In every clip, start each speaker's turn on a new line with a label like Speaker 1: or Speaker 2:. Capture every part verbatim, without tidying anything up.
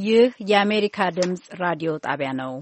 Speaker 1: ይህ የአሜሪካ ድምፅ ራዲዮ ጣቢያ ነው።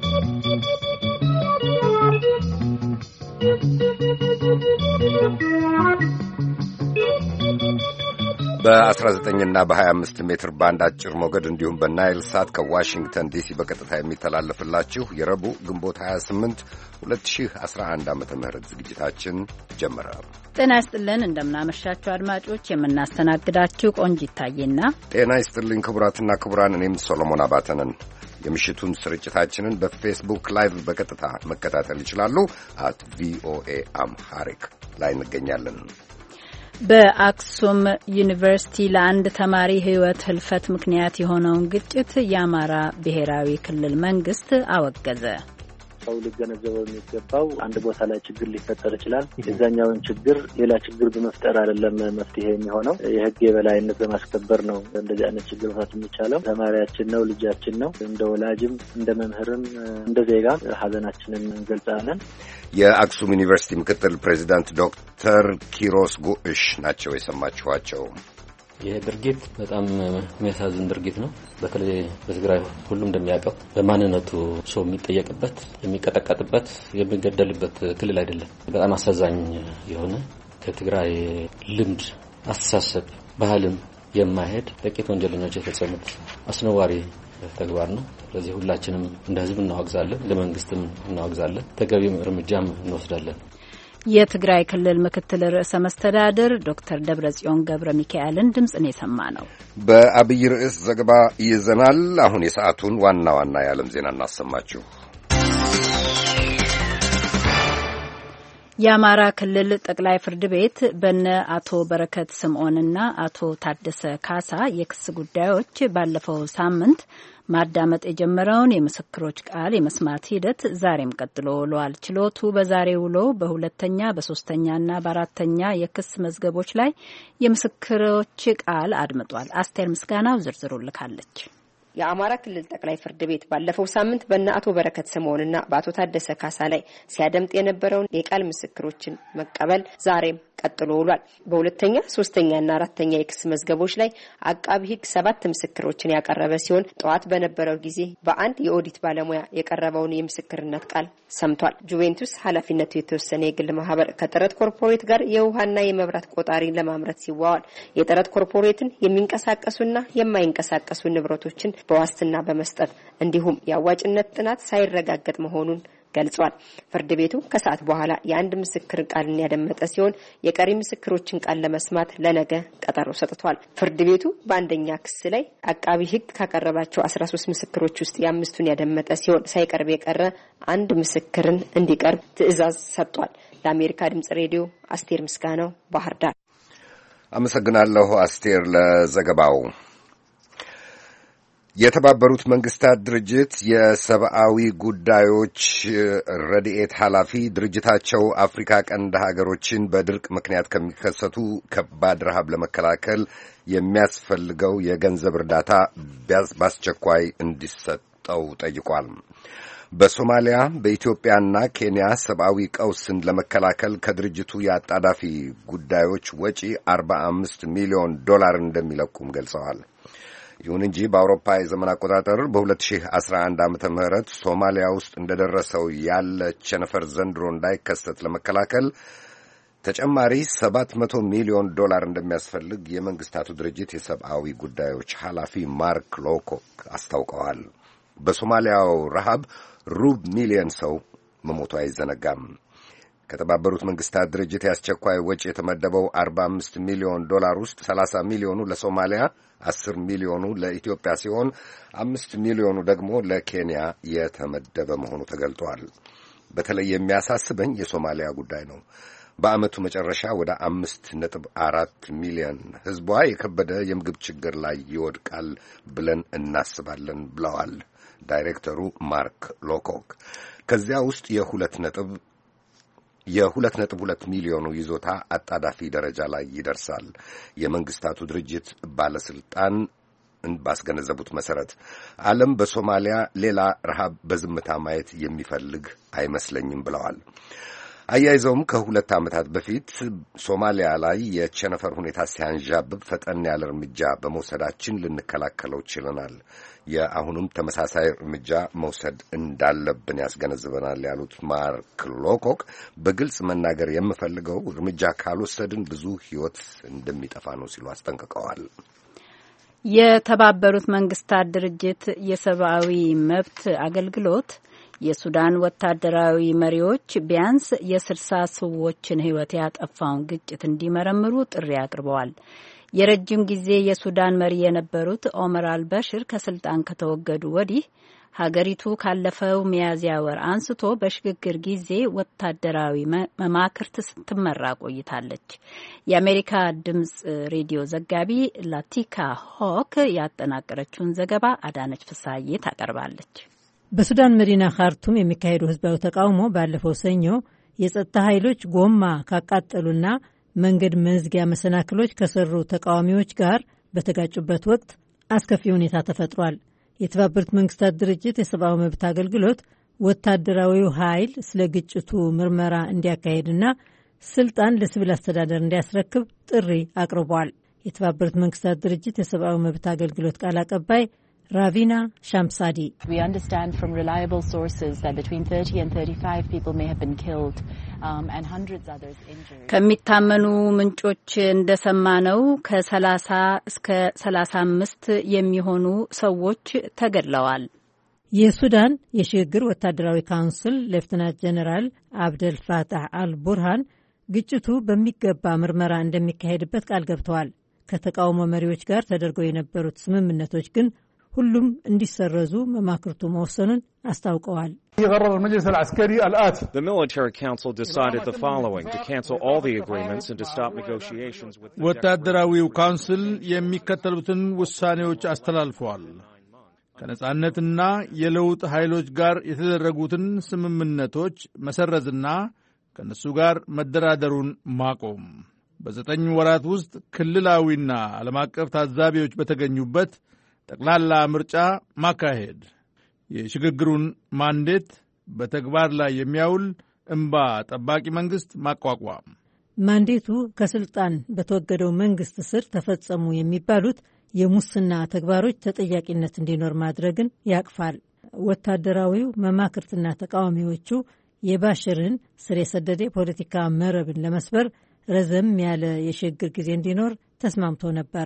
Speaker 2: በአስራ ዘጠኝ እና በሀያ አምስት ሜትር ባንድ አጭር ሞገድ እንዲሁም በናይል ሳት ከዋሽንግተን ዲሲ በቀጥታ የሚተላለፍላችሁ የረቡዕ ግንቦት ሀያ ስምንት ሁለት ሺህ አስራ አንድ ዓመተ ምህረት ዝግጅታችን ጀመረ።
Speaker 1: ጤና ይስጥልን፣ እንደምናመሻችሁ አድማጮች። የምናስተናግዳችሁ ቆንጂት ታዬና
Speaker 2: ጤና ይስጥልኝ ክቡራትና ክቡራን፣ እኔም ሶሎሞን አባተ ነን። የምሽቱን ስርጭታችንን በፌስቡክ ላይቭ በቀጥታ መከታተል ይችላሉ። አት ቪኦኤ አምሃሪክ ላይ እንገኛለን።
Speaker 1: በአክሱም ዩኒቨርሲቲ ለአንድ ተማሪ ሕይወት ህልፈት ምክንያት የሆነውን ግጭት የአማራ ብሔራዊ ክልል መንግስት አወገዘ።
Speaker 3: ሰው ሊገነዘበው የሚገባው አንድ ቦታ ላይ ችግር ሊፈጠር ይችላል። የዛኛውን ችግር ሌላ ችግር በመፍጠር አይደለም መፍትሄ የሚሆነው፣ የህግ የበላይነት በማስከበር ነው እንደዚህ አይነት ችግር መፍታት የሚቻለው። ተማሪያችን ነው፣ ልጃችን ነው። እንደ ወላጅም እንደ መምህርም እንደ ዜጋም ሀዘናችንን እንገልጻለን።
Speaker 2: የአክሱም ዩኒቨርሲቲ ምክትል ፕሬዚዳንት ዶክተር ኪሮስ ጉዕሽ ናቸው የሰማችኋቸው።
Speaker 4: ይህ ድርጊት በጣም የሚያሳዝን ድርጊት ነው። በተለይ በትግራይ ሁሉም እንደሚያውቀው በማንነቱ ሰው የሚጠየቅበት፣ የሚቀጠቀጥበት፣ የሚገደልበት ክልል አይደለም። በጣም አሳዛኝ የሆነ ከትግራይ ልምድ፣ አስተሳሰብ፣ ባህልም የማይሄድ ጥቂት ወንጀለኞች የፈጸሙት አስነዋሪ ተግባር ነው። ስለዚህ ሁላችንም እንደ ህዝብ እናወግዛለን፣ እንደ መንግስትም እናወግዛለን፣ ተገቢም እርምጃም እንወስዳለን።
Speaker 1: የትግራይ ክልል ምክትል ርዕሰ መስተዳድር ዶክተር ደብረጽዮን ገብረ ሚካኤልን ድምፅን የሰማ ነው።
Speaker 2: በአብይ ርዕስ ዘገባ ይዘናል። አሁን የሰዓቱን ዋና ዋና የዓለም ዜና እናሰማችሁ።
Speaker 1: የአማራ ክልል ጠቅላይ ፍርድ ቤት በነ አቶ በረከት ስምዖንና አቶ ታደሰ ካሳ የክስ ጉዳዮች ባለፈው ሳምንት ማዳመጥ የጀመረውን የምስክሮች ቃል የመስማት ሂደት ዛሬም ቀጥሎ ውሏል። ችሎቱ በዛሬ ውሎ በሁለተኛ በሶስተኛና በአራተኛ የክስ መዝገቦች ላይ የምስክሮች ቃል አድምጧል። አስቴር ምስጋናው ዝርዝሩ ልካለች።
Speaker 5: የአማራ ክልል ጠቅላይ ፍርድ ቤት ባለፈው ሳምንት በእነ አቶ በረከት ስምዖንና በአቶ ታደሰ ካሳ ላይ ሲያደምጥ የነበረውን የቃል ምስክሮችን መቀበል ዛሬም ቀጥሎ ውሏል። በሁለተኛ ሶስተኛና አራተኛ የክስ መዝገቦች ላይ አቃቢ ሕግ ሰባት ምስክሮችን ያቀረበ ሲሆን ጠዋት በነበረው ጊዜ በአንድ የኦዲት ባለሙያ የቀረበውን የምስክርነት ቃል ሰምቷል። ጁቬንቱስ ኃላፊነቱ የተወሰነ የግል ማህበር ከጥረት ኮርፖሬት ጋር የውሃና የመብራት ቆጣሪ ለማምረት ሲዋዋል የጥረት ኮርፖሬትን የሚንቀሳቀሱና የማይንቀሳቀሱ ንብረቶችን በዋስትና በመስጠት እንዲሁም የአዋጭነት ጥናት ሳይረጋገጥ መሆኑን ገልጿል። ፍርድ ቤቱ ከሰዓት በኋላ የአንድ ምስክር ቃልን ያደመጠ ሲሆን የቀሪ ምስክሮችን ቃል ለመስማት ለነገ ቀጠሮ ሰጥቷል። ፍርድ ቤቱ በአንደኛ ክስ ላይ አቃቢ ሕግ ካቀረባቸው አስራ ሶስት ምስክሮች ውስጥ የአምስቱን ያደመጠ ሲሆን ሳይቀርብ የቀረ አንድ ምስክርን እንዲቀርብ ትዕዛዝ ሰጥቷል። ለአሜሪካ ድምጽ ሬዲዮ አስቴር ምስጋናው ባህር ዳር።
Speaker 2: አመሰግናለሁ አስቴር ለዘገባው። የተባበሩት መንግስታት ድርጅት የሰብአዊ ጉዳዮች ረድኤት ኃላፊ ድርጅታቸው አፍሪካ ቀንድ ሀገሮችን በድርቅ ምክንያት ከሚከሰቱ ከባድ ረሃብ ለመከላከል የሚያስፈልገው የገንዘብ እርዳታ በአስቸኳይ እንዲሰጠው ጠይቋል። በሶማሊያ በኢትዮጵያና ኬንያ ሰብአዊ ቀውስን ለመከላከል ከድርጅቱ የአጣዳፊ ጉዳዮች ወጪ አርባ አምስት ሚሊዮን ዶላር እንደሚለቁም ገልጸዋል። ይሁን እንጂ በአውሮፓ የዘመን አቆጣጠር በሁለት ሺህ አስራ አንድ ዓመተ ምህረት ሶማሊያ ውስጥ እንደደረሰው ያለ ቸነፈር ዘንድሮ እንዳይከሰት ለመከላከል ተጨማሪ ሰባት መቶ ሚሊዮን ዶላር እንደሚያስፈልግ የመንግስታቱ ድርጅት የሰብአዊ ጉዳዮች ኃላፊ ማርክ ሎኮክ አስታውቀዋል። በሶማሊያው ረሃብ ሩብ ሚሊዮን ሰው መሞቱ አይዘነጋም። ከተባበሩት መንግስታት ድርጅት የአስቸኳይ ወጪ የተመደበው አርባ አምስት ሚሊዮን ዶላር ውስጥ ሰላሳ ሚሊዮኑ ለሶማሊያ፣ አስር ሚሊዮኑ ለኢትዮጵያ ሲሆን አምስት ሚሊዮኑ ደግሞ ለኬንያ የተመደበ መሆኑ ተገልጧል። በተለይ የሚያሳስበኝ የሶማሊያ ጉዳይ ነው። በዓመቱ መጨረሻ ወደ አምስት ነጥብ አራት ሚሊዮን ሕዝቧ የከበደ የምግብ ችግር ላይ ይወድቃል ብለን እናስባለን ብለዋል ዳይሬክተሩ ማርክ ሎኮክ። ከዚያ ውስጥ የሁለት ነጥብ የሁለት ነጥብ ሁለት ሚሊዮኑ ይዞታ አጣዳፊ ደረጃ ላይ ይደርሳል። የመንግስታቱ ድርጅት ባለስልጣን ባስገነዘቡት መሰረት ዓለም በሶማሊያ ሌላ ረሃብ በዝምታ ማየት የሚፈልግ አይመስለኝም ብለዋል። አያይዘውም ከሁለት ዓመታት በፊት ሶማሊያ ላይ የቸነፈር ሁኔታ ሲያንዣብብ ፈጠን ያለ እርምጃ በመውሰዳችን ልንከላከለው ችለናል። የአሁኑም ተመሳሳይ እርምጃ መውሰድ እንዳለብን ያስገነዝበናል ያሉት ማርክ ሎኮክ በግልጽ መናገር የምፈልገው እርምጃ ካልወሰድን ብዙ ሕይወት እንደሚጠፋ ነው ሲሉ አስጠንቅቀዋል።
Speaker 1: የተባበሩት መንግስታት ድርጅት የሰብአዊ መብት አገልግሎት የሱዳን ወታደራዊ መሪዎች ቢያንስ የስልሳ ሰዎችን ሕይወት ያጠፋውን ግጭት እንዲመረምሩ ጥሪ አቅርበዋል። የረጅም ጊዜ የሱዳን መሪ የነበሩት ኦመር አልበሽር ከስልጣን ከተወገዱ ወዲህ ሀገሪቱ ካለፈው ሚያዝያ ወር አንስቶ በሽግግር ጊዜ ወታደራዊ መማክርት ስትመራ ቆይታለች። የአሜሪካ ድምጽ ሬዲዮ ዘጋቢ ላቲካ ሆክ ያጠናቀረችውን ዘገባ አዳነች ፍሳዬ ታቀርባለች።
Speaker 6: በሱዳን መዲና ካርቱም የሚካሄደው ህዝባዊ ተቃውሞ ባለፈው ሰኞ የጸጥታ ኃይሎች ጎማ ካቃጠሉና መንገድ መዝጊያ መሰናክሎች ከሰሩ ተቃዋሚዎች ጋር በተጋጩበት ወቅት አስከፊ ሁኔታ ተፈጥሯል። የተባበሩት መንግስታት ድርጅት የሰብአዊ መብት አገልግሎት ወታደራዊው ኃይል ስለ ግጭቱ ምርመራ እንዲያካሄድና ስልጣን ለሲቪል አስተዳደር እንዲያስረክብ ጥሪ አቅርቧል። የተባበሩት መንግስታት ድርጅት የሰብአዊ መብት አገልግሎት ቃል አቀባይ ራቪና ሻምሳዲ
Speaker 7: We understand from reliable sources that between thirty and thirty-five people may have been killed um, and hundreds others injured.
Speaker 1: ከሚታመኑ ምንጮች እንደሰማነው ከሰላሳ እስከ ሰላሳ አምስት የሚሆኑ ሰዎች ተገድለዋል።
Speaker 6: የሱዳን የሽግግር ወታደራዊ ካውንስል ሌፍተናንት ጀነራል አብደል ፋታህ አልቡርሃን ግጭቱ በሚገባ ምርመራ እንደሚካሄድበት ቃል ገብተዋል። ከተቃውሞ መሪዎች ጋር ተደርገው የነበሩት ስምምነቶች ግን ሁሉም እንዲሰረዙ መማክርቱ መወሰኑን አስታውቀዋል።
Speaker 8: The military council decided the following to cancel all the agreements and to stop negotiations with
Speaker 9: ወታደራዊው ካውንስል የሚከተሉትን ውሳኔዎች አስተላልፈዋል። ከነጻነትና የለውጥ ኃይሎች ጋር የተደረጉትን ስምምነቶች መሰረዝና ከነሱ ጋር መደራደሩን ማቆም፣ በዘጠኝ ወራት ውስጥ ክልላዊና ዓለም አቀፍ ታዛቢዎች በተገኙበት ጠቅላላ ምርጫ ማካሄድ፣ የሽግግሩን ማንዴት በተግባር ላይ የሚያውል እምባ ጠባቂ መንግስት ማቋቋም።
Speaker 6: ማንዴቱ ከስልጣን በተወገደው መንግስት ስር ተፈጸሙ የሚባሉት የሙስና ተግባሮች ተጠያቂነት እንዲኖር ማድረግን ያቅፋል። ወታደራዊው መማክርትና ተቃዋሚዎቹ የባሽርን ስር የሰደደ የፖለቲካ መረብን ለመስበር ረዘም ያለ የሽግግር ጊዜ እንዲኖር ተስማምቶ ነበር።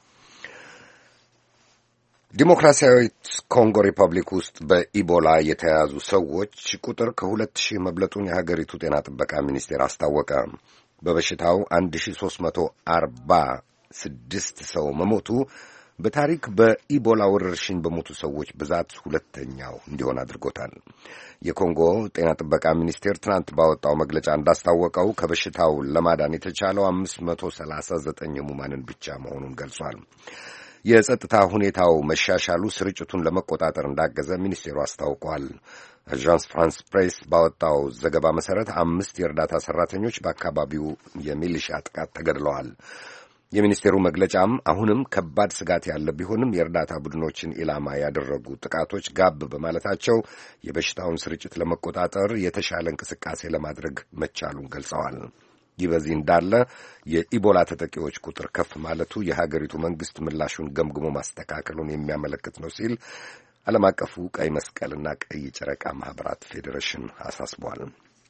Speaker 2: ዲሞክራሲያዊት ኮንጎ ሪፐብሊክ ውስጥ በኢቦላ የተያዙ ሰዎች ቁጥር ከሁለት ሺህ መብለጡን የሀገሪቱ ጤና ጥበቃ ሚኒስቴር አስታወቀ። በበሽታው አንድ ሺህ ሦስት መቶ አርባ ስድስት ሰው መሞቱ በታሪክ በኢቦላ ወረርሽኝ በሞቱ ሰዎች ብዛት ሁለተኛው እንዲሆን አድርጎታል። የኮንጎ ጤና ጥበቃ ሚኒስቴር ትናንት ባወጣው መግለጫ እንዳስታወቀው ከበሽታው ለማዳን የተቻለው አምስት መቶ ሰላሳ ዘጠኝ ህሙማንን ብቻ መሆኑን ገልጿል። የጸጥታ ሁኔታው መሻሻሉ ስርጭቱን ለመቆጣጠር እንዳገዘ ሚኒስቴሩ አስታውቋል። አዣንስ ፍራንስ ፕሬስ ባወጣው ዘገባ መሰረት አምስት የእርዳታ ሰራተኞች በአካባቢው የሚሊሻ ጥቃት ተገድለዋል። የሚኒስቴሩ መግለጫም አሁንም ከባድ ስጋት ያለ ቢሆንም የእርዳታ ቡድኖችን ኢላማ ያደረጉ ጥቃቶች ጋብ በማለታቸው የበሽታውን ስርጭት ለመቆጣጠር የተሻለ እንቅስቃሴ ለማድረግ መቻሉን ገልጸዋል። ይህ በዚህ እንዳለ የኢቦላ ተጠቂዎች ቁጥር ከፍ ማለቱ የሀገሪቱ መንግስት ምላሹን ገምግሞ ማስተካከሉን የሚያመለክት ነው ሲል ዓለም አቀፉ ቀይ መስቀልና ቀይ ጨረቃ ማህበራት ፌዴሬሽን አሳስቧል።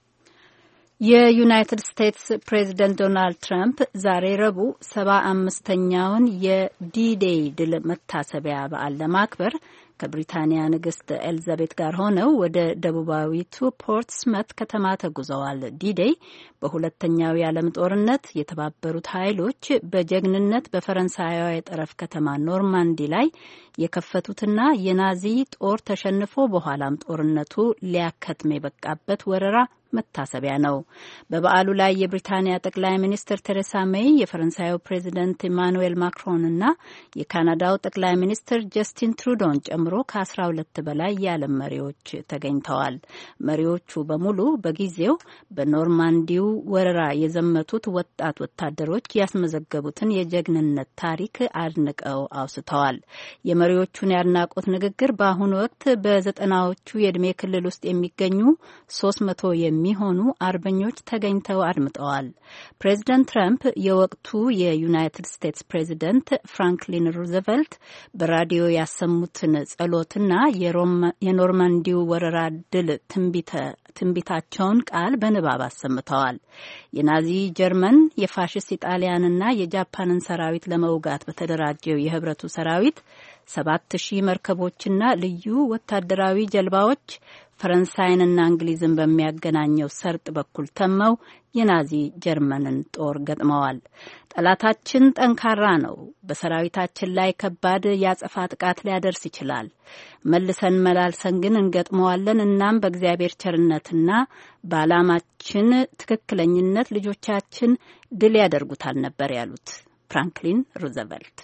Speaker 1: የዩናይትድ ስቴትስ ፕሬዚደንት ዶናልድ ትራምፕ ዛሬ ረቡዕ ሰባ አምስተኛውን የዲ-ዴይ ድል መታሰቢያ በዓል ለማክበር ከብሪታንያ ንግስት ኤልዛቤት ጋር ሆነው ወደ ደቡባዊቱ ፖርትስመት ከተማ ተጉዘዋል። ዲ-ዴይ በሁለተኛው የዓለም ጦርነት የተባበሩት ኃይሎች በጀግንነት በፈረንሳያዊ የጠረፍ ከተማ ኖርማንዲ ላይ የከፈቱትና የናዚ ጦር ተሸንፎ በኋላም ጦርነቱ ሊያከትም የበቃበት ወረራ መታሰቢያ ነው። በበዓሉ ላይ የብሪታንያ ጠቅላይ ሚኒስትር ቴሬሳ ሜይ፣ የፈረንሳዩ ፕሬዚደንት ኢማኑኤል ማክሮን እና የካናዳው ጠቅላይ ሚኒስትር ጀስቲን ትሩዶን ጨምሮ ከአስራ ሁለት በላይ የዓለም መሪዎች ተገኝተዋል። መሪዎቹ በሙሉ በጊዜው በኖርማንዲው ወረራ የዘመቱት ወጣት ወታደሮች ያስመዘገቡትን የጀግንነት ታሪክ አድንቀው አውስተዋል። የመሪዎቹን የአድናቆት ንግግር በአሁኑ ወቅት በዘጠናዎቹ የዕድሜ ክልል ውስጥ የሚገኙ ሶስት መቶ የሚ የሚሆኑ አርበኞች ተገኝተው አድምጠዋል። ፕሬዚደንት ትራምፕ የወቅቱ የዩናይትድ ስቴትስ ፕሬዚደንት ፍራንክሊን ሩዘቨልት በራዲዮ ያሰሙትን ጸሎትና የኖርማንዲው ወረራ ድል ትንቢታቸውን ቃል በንባብ አሰምተዋል። የናዚ ጀርመን የፋሽስት ኢጣሊያንና የጃፓንን ሰራዊት ለመውጋት በተደራጀው የህብረቱ ሰራዊት ሰባት ሺህ መርከቦችና ልዩ ወታደራዊ ጀልባዎች ፈረንሳይንና እንግሊዝን በሚያገናኘው ሰርጥ በኩል ተመው የናዚ ጀርመንን ጦር ገጥመዋል። ጠላታችን ጠንካራ ነው። በሰራዊታችን ላይ ከባድ ያጸፋ ጥቃት ሊያደርስ ይችላል። መልሰን መላልሰን ግን እንገጥመዋለን። እናም በእግዚአብሔር ቸርነትና በዓላማችን ትክክለኝነት ልጆቻችን ድል ያደርጉታል ነበር ያሉት ፍራንክሊን ሩዘቨልት።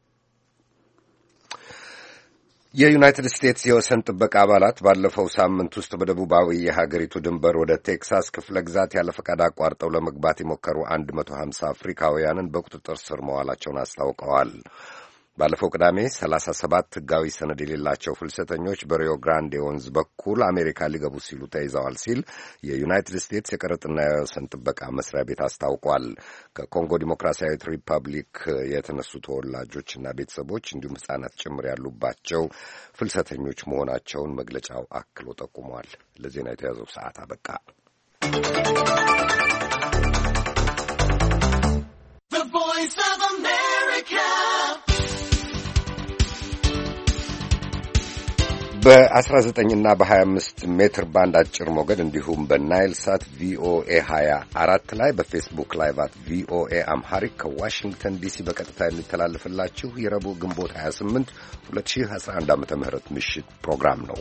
Speaker 2: የዩናይትድ ስቴትስ የወሰን ጥበቃ አባላት ባለፈው ሳምንት ውስጥ በደቡባዊ የሀገሪቱ ድንበር ወደ ቴክሳስ ክፍለ ግዛት ያለ ፈቃድ አቋርጠው ለመግባት የሞከሩ አንድ መቶ ሀምሳ አፍሪካውያንን በቁጥጥር ስር መዋላቸውን አስታውቀዋል። ባለፈው ቅዳሜ ሰላሳ ሰባት ሕጋዊ ሰነድ የሌላቸው ፍልሰተኞች በሪዮ ግራንዴ ወንዝ በኩል አሜሪካ ሊገቡ ሲሉ ተይዘዋል ሲል የዩናይትድ ስቴትስ የቀረጥና የወሰን ጥበቃ መስሪያ ቤት አስታውቋል። ከኮንጎ ዲሞክራሲያዊት ሪፐብሊክ የተነሱ ተወላጆችና ቤተሰቦች እንዲሁም ሕጻናት ጭምር ያሉባቸው ፍልሰተኞች መሆናቸውን መግለጫው አክሎ ጠቁሟል። ለዜና የተያዘው ሰዓት አበቃ። በአስራ ዘጠኝ እና በሀያ አምስት ሜትር ባንድ አጭር ሞገድ እንዲሁም በናይል ሳት ቪኦኤ ሀያ አራት ላይ በፌስቡክ ላይቭ አት ቪኦኤ አምሃሪክ ከዋሽንግተን ዲሲ በቀጥታ የሚተላለፍላችሁ የረቡዕ ግንቦት ሀያ ስምንት ሁለት ሺህ አስራ አንድ ዓመተ ምህረት ምሽት ፕሮግራም ነው።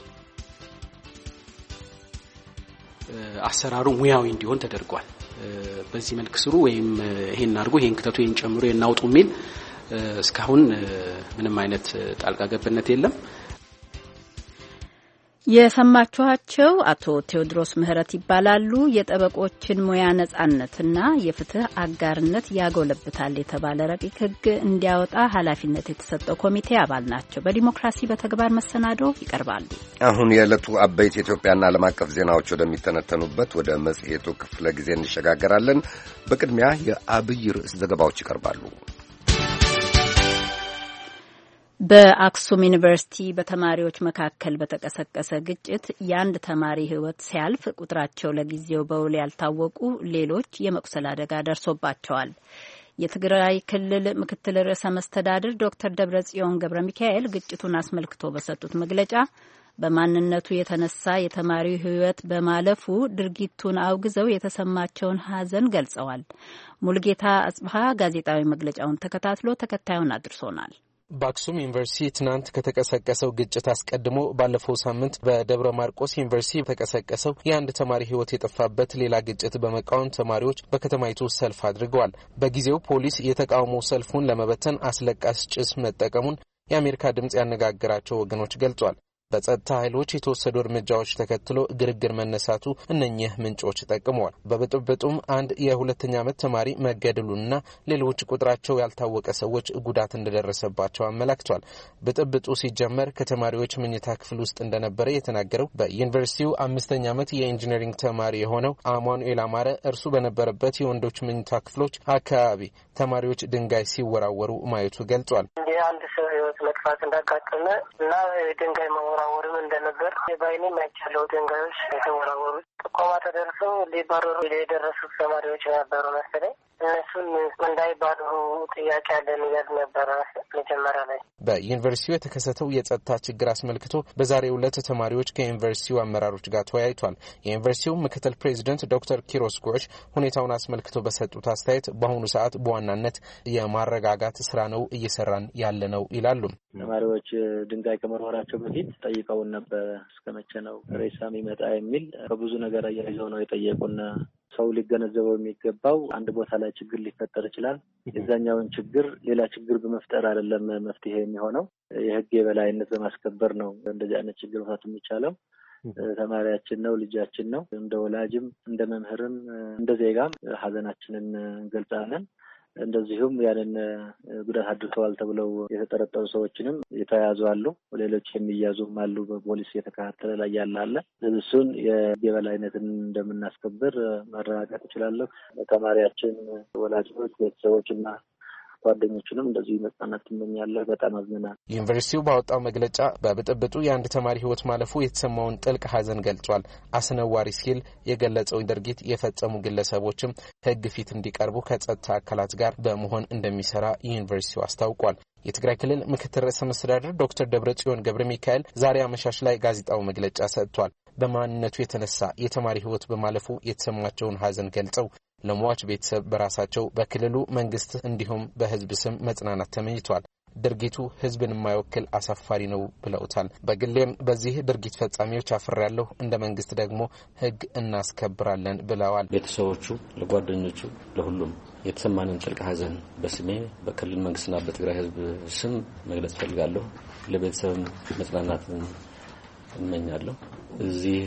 Speaker 10: አሰራሩ ሙያዊ እንዲሆን ተደርጓል። በዚህ መልክ ስሩ ወይም ይሄን አድርጉ፣ ይሄን ክተቱ፣ ይሄን ጨምሩ፣ ይሄን አውጡ የሚል እስካሁን ምንም አይነት ጣልቃ ገብነት የለም።
Speaker 1: የሰማችኋቸው አቶ ቴዎድሮስ ምህረት ይባላሉ። የጠበቆችን ሙያ ነጻነትና የፍትህ አጋርነት ያጎለብታል የተባለ ረቂቅ ሕግ እንዲያወጣ ኃላፊነት የተሰጠው ኮሚቴ አባል ናቸው። በዲሞክራሲ በተግባር መሰናዶ ይቀርባሉ።
Speaker 2: አሁን የዕለቱ አበይት የኢትዮጵያና ዓለም አቀፍ ዜናዎች ወደሚተነተኑበት ወደ መጽሔቱ ክፍለ ጊዜ እንሸጋገራለን። በቅድሚያ የአብይ ርዕስ ዘገባዎች ይቀርባሉ።
Speaker 1: በአክሱም ዩኒቨርሲቲ በተማሪዎች መካከል በተቀሰቀሰ ግጭት የአንድ ተማሪ ሕይወት ሲያልፍ ቁጥራቸው ለጊዜው በውል ያልታወቁ ሌሎች የመቁሰል አደጋ ደርሶባቸዋል። የትግራይ ክልል ምክትል ርዕሰ መስተዳድር ዶክተር ደብረጽዮን ገብረ ሚካኤል ግጭቱን አስመልክቶ በሰጡት መግለጫ በማንነቱ የተነሳ የተማሪው ሕይወት በማለፉ ድርጊቱን አውግዘው የተሰማቸውን ሐዘን ገልጸዋል። ሙልጌታ አጽብሃ ጋዜጣዊ መግለጫውን ተከታትሎ ተከታዩን አድርሶናል።
Speaker 11: በአክሱም ዩኒቨርሲቲ ትናንት ከተቀሰቀሰው ግጭት አስቀድሞ ባለፈው ሳምንት በደብረ ማርቆስ ዩኒቨርሲቲ የተቀሰቀሰው የአንድ ተማሪ ሕይወት የጠፋበት ሌላ ግጭት በመቃወም ተማሪዎች በከተማይቱ ሰልፍ አድርገዋል። በጊዜው ፖሊስ የተቃውሞ ሰልፉን ለመበተን አስለቃሽ ጭስ መጠቀሙን የአሜሪካ ድምጽ ያነጋገራቸው ወገኖች ገልጿል። በጸጥታ ኃይሎች የተወሰዱ እርምጃዎች ተከትሎ ግርግር መነሳቱ እነኚህ ምንጮች ጠቅመዋል። በብጥብጡም አንድ የሁለተኛ ዓመት ተማሪ መገደሉንና ሌሎች ቁጥራቸው ያልታወቀ ሰዎች ጉዳት እንደደረሰባቸው አመላክቷል። ብጥብጡ ሲጀመር ከተማሪዎች መኝታ ክፍል ውስጥ እንደነበረ የተናገረው በዩኒቨርሲቲው አምስተኛ ዓመት የኢንጂነሪንግ ተማሪ የሆነው አማኑኤል አማረ እርሱ በነበረበት የወንዶች መኝታ ክፍሎች አካባቢ ተማሪዎች ድንጋይ ሲወራወሩ ማየቱ ገልጿል።
Speaker 12: አንድ ሰው ሕይወት መጥፋት እንዳጋጠመ እና ድንጋይ መወራወርም እንደነበር የባይኔ ማይቻለው ድንጋዮች የተወራወሩት ጥቆማ ተደርሰው ሊባረሩ የደረሱት ተማሪዎች ነበሩ መሰለኝ። እነሱን እንዳይባረሩ ጥያቄ አለን እያሉ ነበረ መጀመሪያ ላይ።
Speaker 11: በዩኒቨርሲቲው የተከሰተው የጸጥታ ችግር አስመልክቶ በዛሬው ዕለት ተማሪዎች ከዩኒቨርሲቲው አመራሮች ጋር ተወያይቷል። የዩኒቨርሲቲው ምክትል ፕሬዚደንት ዶክተር ኪሮስ ጎሽ ሁኔታውን አስመልክቶ በሰጡት አስተያየት በአሁኑ ሰዓት በዋናነት የማረጋጋት ስራ ነው እየሰራን ያለ ነው ይላሉ።
Speaker 3: ተማሪዎች ድንጋይ ከመወራወራቸው በፊት ጠይቀውን ነበር እስከ መቼ ነው ሬሳ የሚመጣ የሚል ከብዙ ነገር አያይዘው ነው የጠየቁና ሰው ሊገነዘበው የሚገባው አንድ ቦታ ላይ ችግር ሊፈጠር ይችላል። የዛኛውን ችግር ሌላ ችግር በመፍጠር አይደለም መፍትሄ የሚሆነው፣ የህግ የበላይነት በማስከበር ነው እንደዚህ አይነት ችግር መፍታት የሚቻለው። ተማሪያችን ነው፣ ልጃችን ነው። እንደ ወላጅም እንደ መምህርም እንደ ዜጋም ሀዘናችንን እንገልጻለን። እንደዚሁም ያንን ጉዳት አድርሰዋል ተብለው የተጠረጠሩ ሰዎችንም የተያዙ አሉ። ሌሎች የሚያዙም አሉ። በፖሊስ የተከታተለ ላይ ያለ አለ። እሱን የበላይነትን እንደምናስከብር ማረጋገጥ እችላለሁ። ተማሪያችን ወላጆች፣ ቤተሰቦችና ጓደኞችንም እንደዚህ መጽናናት ትመኛለህ። በጣም አዝነናል።
Speaker 11: ዩኒቨርሲቲው ባወጣው መግለጫ በብጥብጡ የአንድ ተማሪ ሕይወት ማለፉ የተሰማውን ጥልቅ ሐዘን ገልጿል። አስነዋሪ ሲል የገለጸው ድርጊት የፈጸሙ ግለሰቦችም ሕግ ፊት እንዲቀርቡ ከጸጥታ አካላት ጋር በመሆን እንደሚሰራ ዩኒቨርሲቲው አስታውቋል። የትግራይ ክልል ምክትል ርዕሰ መስተዳድር ዶክተር ደብረጽዮን ገብረ ሚካኤል ዛሬ አመሻሽ ላይ ጋዜጣዊ መግለጫ ሰጥቷል። በማንነቱ የተነሳ የተማሪ ሕይወት በማለፉ የተሰማቸውን ሐዘን ገልጸው ለሟች ቤተሰብ በራሳቸው በክልሉ መንግስት እንዲሁም በህዝብ ስም መጽናናት ተመኝቷል። ድርጊቱ ህዝብን የማይወክል አሳፋሪ ነው ብለውታል። በግሌም በዚህ ድርጊት ፈጻሚዎች አፍሬያለሁ፣ እንደ መንግስት ደግሞ ህግ እናስከብራለን ብለዋል።
Speaker 4: ቤተሰቦቹ፣ ለጓደኞቹ፣ ለሁሉም የተሰማንን ጥልቅ ሐዘን በስሜ በክልል መንግስትና በትግራይ ህዝብ ስም መግለጽ ፈልጋለሁ። ለቤተሰብ መጽናናትን እመኛለሁ። እዚህ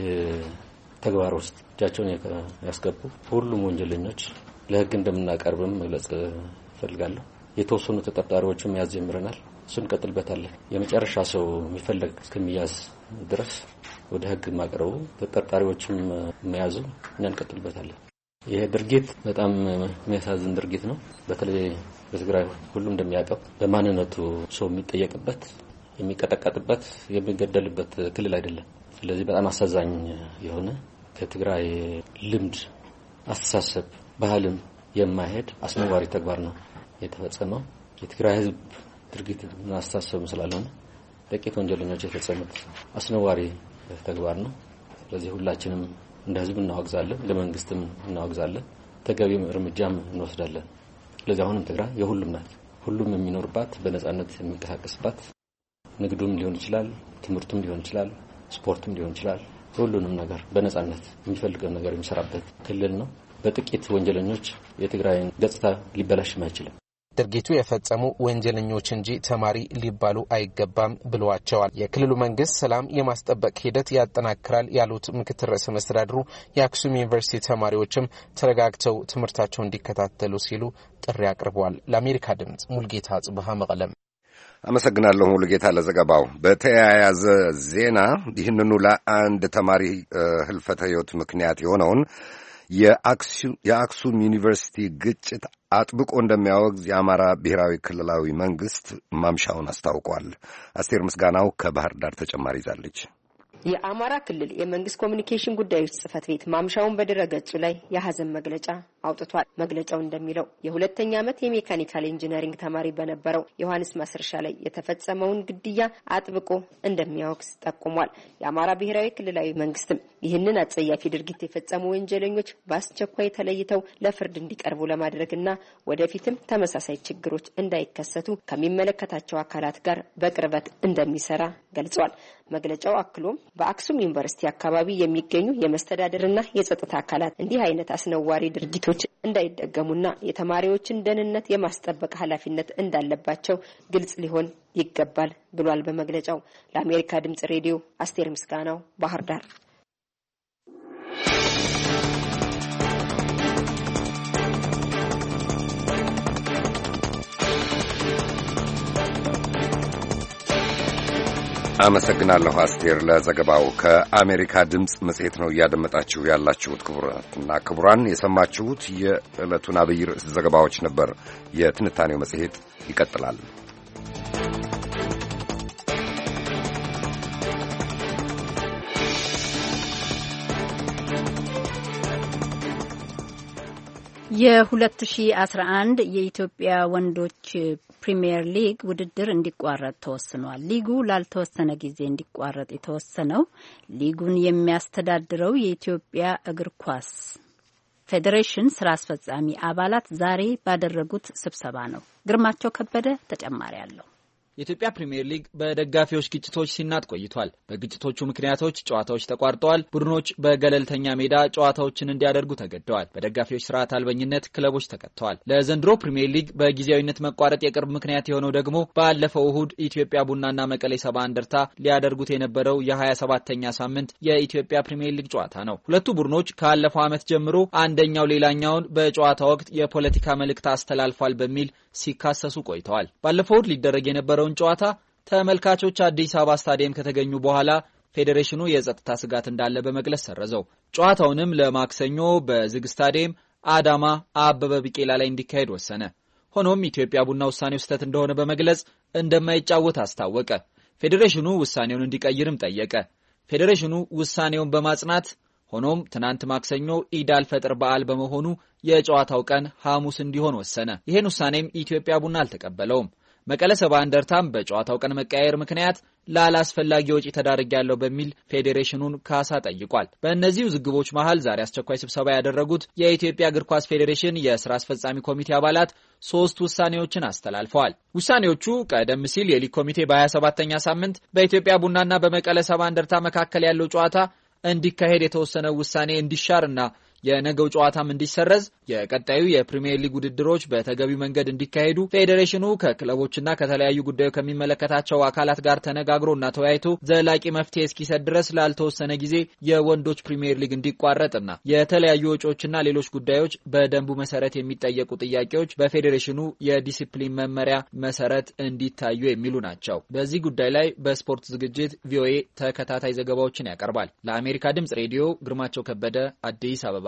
Speaker 4: ተግባር ውስጥ እጃቸውን ያስገቡ ሁሉም ወንጀለኞች ለህግ እንደምናቀርብም መግለጽ ፈልጋለሁ። የተወሰኑ ተጠርጣሪዎችም መያዝ ጀምረናል። እሱን እንቀጥልበታለን። የመጨረሻ ሰው የሚፈለግ እስከሚያዝ ድረስ ወደ ህግ ማቅረቡ ተጠርጣሪዎችም መያዙ እኛ እንቀጥልበታለን። ይሄ ድርጊት በጣም የሚያሳዝን ድርጊት ነው። በተለይ በትግራይ ሁሉም እንደሚያውቀው በማንነቱ ሰው የሚጠየቅበት፣ የሚቀጠቀጥበት፣ የሚገደልበት ክልል አይደለም። ስለዚህ በጣም አሳዛኝ የሆነ ከትግራይ ልምድ፣ አስተሳሰብ፣ ባህልም የማይሄድ አስነዋሪ ተግባር ነው የተፈጸመው። የትግራይ ህዝብ ድርጊት እና አስተሳሰብ ስላልሆነ ጥቂት ወንጀለኞች የፈጸሙት አስነዋሪ ተግባር ነው። ስለዚህ ሁላችንም እንደ ህዝብ እናወግዛለን፣ ለመንግስትም እናወግዛለን፣ ተገቢም እርምጃም እንወስዳለን። ስለዚህ አሁንም ትግራይ የሁሉም ናት። ሁሉም የሚኖርባት፣ በነጻነት የሚንቀሳቀስባት፣ ንግዱም ሊሆን ይችላል፣ ትምህርቱም ሊሆን ይችላል፣ ስፖርትም ሊሆን ይችላል፣ ሁሉንም ነገር በነጻነት የሚፈልገው ነገር የሚሰራበት ክልል ነው። በጥቂት ወንጀለኞች የትግራይን ገጽታ ሊበላሽም አይችልም።
Speaker 11: ድርጊቱ የፈጸሙ ወንጀለኞች እንጂ ተማሪ ሊባሉ አይገባም ብለዋቸዋል። የክልሉ መንግስት ሰላም የማስጠበቅ ሂደት ያጠናክራል ያሉት ምክትል ርዕሰ መስተዳድሩ የአክሱም ዩኒቨርሲቲ ተማሪዎችም ተረጋግተው ትምህርታቸውን እንዲከታተሉ ሲሉ ጥሪ አቅርበዋል። ለአሜሪካ ድምጽ ሙልጌታ ጽብሃ መቀለም።
Speaker 2: አመሰግናለሁ ሙሉጌታ ለዘገባው። በተያያዘ ዜና ይህንኑ ለአንድ ተማሪ ህልፈተ ህይወት ምክንያት የሆነውን የአክሱም ዩኒቨርሲቲ ግጭት አጥብቆ እንደሚያወግዝ የአማራ ብሔራዊ ክልላዊ መንግስት ማምሻውን አስታውቋል። አስቴር ምስጋናው ከባህር ዳር ተጨማሪ ይዛለች።
Speaker 5: የአማራ ክልል የመንግስት ኮሚኒኬሽን ጉዳዮች ጽህፈት ቤት ማምሻውን በድረገጹ ላይ የሐዘን መግለጫ አውጥቷል። መግለጫው እንደሚለው የሁለተኛ ዓመት የሜካኒካል ኢንጂነሪንግ ተማሪ በነበረው ዮሐንስ ማስረሻ ላይ የተፈጸመውን ግድያ አጥብቆ እንደሚያወግዝ ጠቁሟል። የአማራ ብሔራዊ ክልላዊ መንግስትም ይህንን አጸያፊ ድርጊት የፈጸሙ ወንጀለኞች በአስቸኳይ ተለይተው ለፍርድ እንዲቀርቡ ለማድረግና ወደፊትም ተመሳሳይ ችግሮች እንዳይከሰቱ ከሚመለከታቸው አካላት ጋር በቅርበት እንደሚሰራ ገልጿል። መግለጫው አክሎም በአክሱም ዩኒቨርሲቲ አካባቢ የሚገኙ የመስተዳድርና የጸጥታ አካላት እንዲህ አይነት አስነዋሪ ድርጊቶች እንዳይደገሙና የተማሪዎችን ደህንነት የማስጠበቅ ኃላፊነት እንዳለባቸው ግልጽ ሊሆን ይገባል ብሏል። በመግለጫው ለአሜሪካ ድምጽ ሬዲዮ አስቴር ምስጋናው ባህር ዳር።
Speaker 2: አመሰግናለሁ አስቴር ለዘገባው። ከአሜሪካ ድምፅ መጽሔት ነው እያደመጣችሁ ያላችሁት። ክቡራትና ክቡራን የሰማችሁት የዕለቱን አብይ ርዕስ ዘገባዎች ነበር። የትንታኔው መጽሔት ይቀጥላል።
Speaker 1: የ2011 የኢትዮጵያ ወንዶች ፕሪሚየር ሊግ ውድድር እንዲቋረጥ ተወስኗል። ሊጉ ላልተወሰነ ጊዜ እንዲቋረጥ የተወሰነው ሊጉን የሚያስተዳድረው የኢትዮጵያ እግር ኳስ ፌዴሬሽን ስራ አስፈጻሚ አባላት ዛሬ ባደረጉት ስብሰባ ነው። ግርማቸው ከበደ ተጨማሪ አለው።
Speaker 13: የኢትዮጵያ ፕሪሚየር ሊግ በደጋፊዎች ግጭቶች ሲናጥ ቆይቷል። በግጭቶቹ ምክንያቶች ጨዋታዎች ተቋርጠዋል። ቡድኖች በገለልተኛ ሜዳ ጨዋታዎችን እንዲያደርጉ ተገደዋል። በደጋፊዎች ስርዓት አልበኝነት ክለቦች ተቀጥተዋል። ለዘንድሮ ፕሪሚየር ሊግ በጊዜያዊነት መቋረጥ የቅርብ ምክንያት የሆነው ደግሞ ባለፈው እሁድ ኢትዮጵያ ቡናና መቀሌ ሰባ እንደርታ ሊያደርጉት የነበረው የሀያ ሰባተኛ ሳምንት የኢትዮጵያ ፕሪሚየር ሊግ ጨዋታ ነው። ሁለቱ ቡድኖች ካለፈው ዓመት ጀምሮ አንደኛው ሌላኛውን በጨዋታ ወቅት የፖለቲካ መልእክት አስተላልፏል በሚል ሲካሰሱ ቆይተዋል። ባለፈው እሁድ ሊደረግ የነበረውን ጨዋታ ተመልካቾች አዲስ አበባ ስታዲየም ከተገኙ በኋላ ፌዴሬሽኑ የጸጥታ ስጋት እንዳለ በመግለጽ ሰረዘው። ጨዋታውንም ለማክሰኞ በዝግ ስታዲየም አዳማ አበበ ቢቂላ ላይ እንዲካሄድ ወሰነ። ሆኖም ኢትዮጵያ ቡና ውሳኔው ስህተት እንደሆነ በመግለጽ እንደማይጫወት አስታወቀ። ፌዴሬሽኑ ውሳኔውን እንዲቀይርም ጠየቀ። ፌዴሬሽኑ ውሳኔውን በማጽናት ሆኖም ትናንት ማክሰኞ ኢድ አልፈጥር በዓል በመሆኑ የጨዋታው ቀን ሐሙስ እንዲሆን ወሰነ። ይሄን ውሳኔም ኢትዮጵያ ቡና አልተቀበለውም። መቀለ ሰባ እንደርታም በጨዋታው ቀን መቀያየር ምክንያት ላላስፈላጊ ወጪ ተዳርጋለሁ በሚል ፌዴሬሽኑን ካሳ ጠይቋል። በእነዚህ ውዝግቦች መሃል ዛሬ አስቸኳይ ስብሰባ ያደረጉት የኢትዮጵያ እግር ኳስ ፌዴሬሽን የሥራ አስፈጻሚ ኮሚቴ አባላት ሶስት ውሳኔዎችን አስተላልፈዋል። ውሳኔዎቹ ቀደም ሲል የሊግ ኮሚቴ በሀያ ሰባተኛ ሳምንት በኢትዮጵያ ቡናና በመቀለ ሰባ እንደርታ መካከል ያለው ጨዋታ እንዲካሄድ የተወሰነው ውሳኔ እንዲሻርና የነገው ጨዋታም እንዲሰረዝ የቀጣዩ የፕሪሚየር ሊግ ውድድሮች በተገቢው መንገድ እንዲካሄዱ ፌዴሬሽኑ ከክለቦችና ከተለያዩ ጉዳዩ ከሚመለከታቸው አካላት ጋር ተነጋግሮና ተወያይቶ ዘላቂ መፍትሄ እስኪሰጥ ድረስ ላልተወሰነ ጊዜ የወንዶች ፕሪሚየር ሊግ እንዲቋረጥና የተለያዩ ወጪዎችና ሌሎች ጉዳዮች በደንቡ መሰረት የሚጠየቁ ጥያቄዎች በፌዴሬሽኑ የዲሲፕሊን መመሪያ መሰረት እንዲታዩ የሚሉ ናቸው። በዚህ ጉዳይ ላይ በስፖርት ዝግጅት ቪኦኤ ተከታታይ ዘገባዎችን ያቀርባል። ለአሜሪካ ድምጽ ሬዲዮ ግርማቸው ከበደ አዲስ አበባ።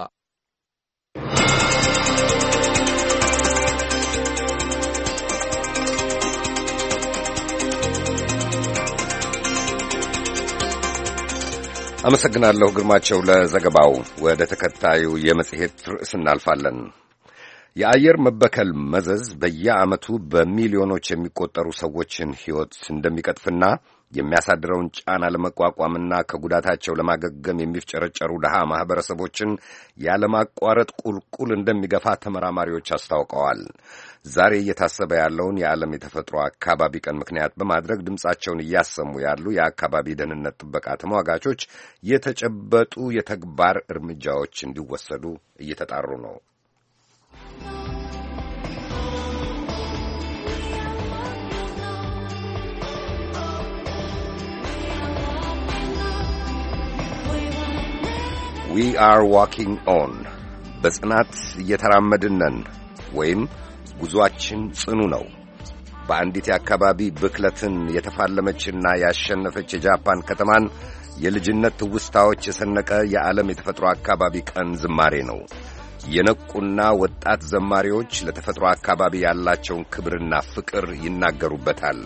Speaker 2: አመሰግናለሁ ግርማቸው ለዘገባው። ወደ ተከታዩ የመጽሔት ርዕስ እናልፋለን። የአየር መበከል መዘዝ በየዓመቱ በሚሊዮኖች የሚቆጠሩ ሰዎችን ሕይወት እንደሚቀጥፍና የሚያሳድረውን ጫና ለመቋቋምና ከጉዳታቸው ለማገገም የሚፍጨረጨሩ ድሃ ማኅበረሰቦችን ያለማቋረጥ ቁልቁል እንደሚገፋ ተመራማሪዎች አስታውቀዋል። ዛሬ እየታሰበ ያለውን የዓለም የተፈጥሮ አካባቢ ቀን ምክንያት በማድረግ ድምፃቸውን እያሰሙ ያሉ የአካባቢ ደህንነት ጥበቃ ተሟጋቾች የተጨበጡ የተግባር እርምጃዎች እንዲወሰዱ እየተጣሩ ነው። We are walking on በጽናት እየተራመድን ነን ወይም ጉዞአችን ጽኑ ነው። በአንዲት የአካባቢ ብክለትን የተፋለመችና ያሸነፈች የጃፓን ከተማን የልጅነት ትውስታዎች የሰነቀ የዓለም የተፈጥሮ አካባቢ ቀን ዝማሬ ነው። የነቁና ወጣት ዘማሪዎች ለተፈጥሮ አካባቢ ያላቸውን ክብርና ፍቅር ይናገሩበታል።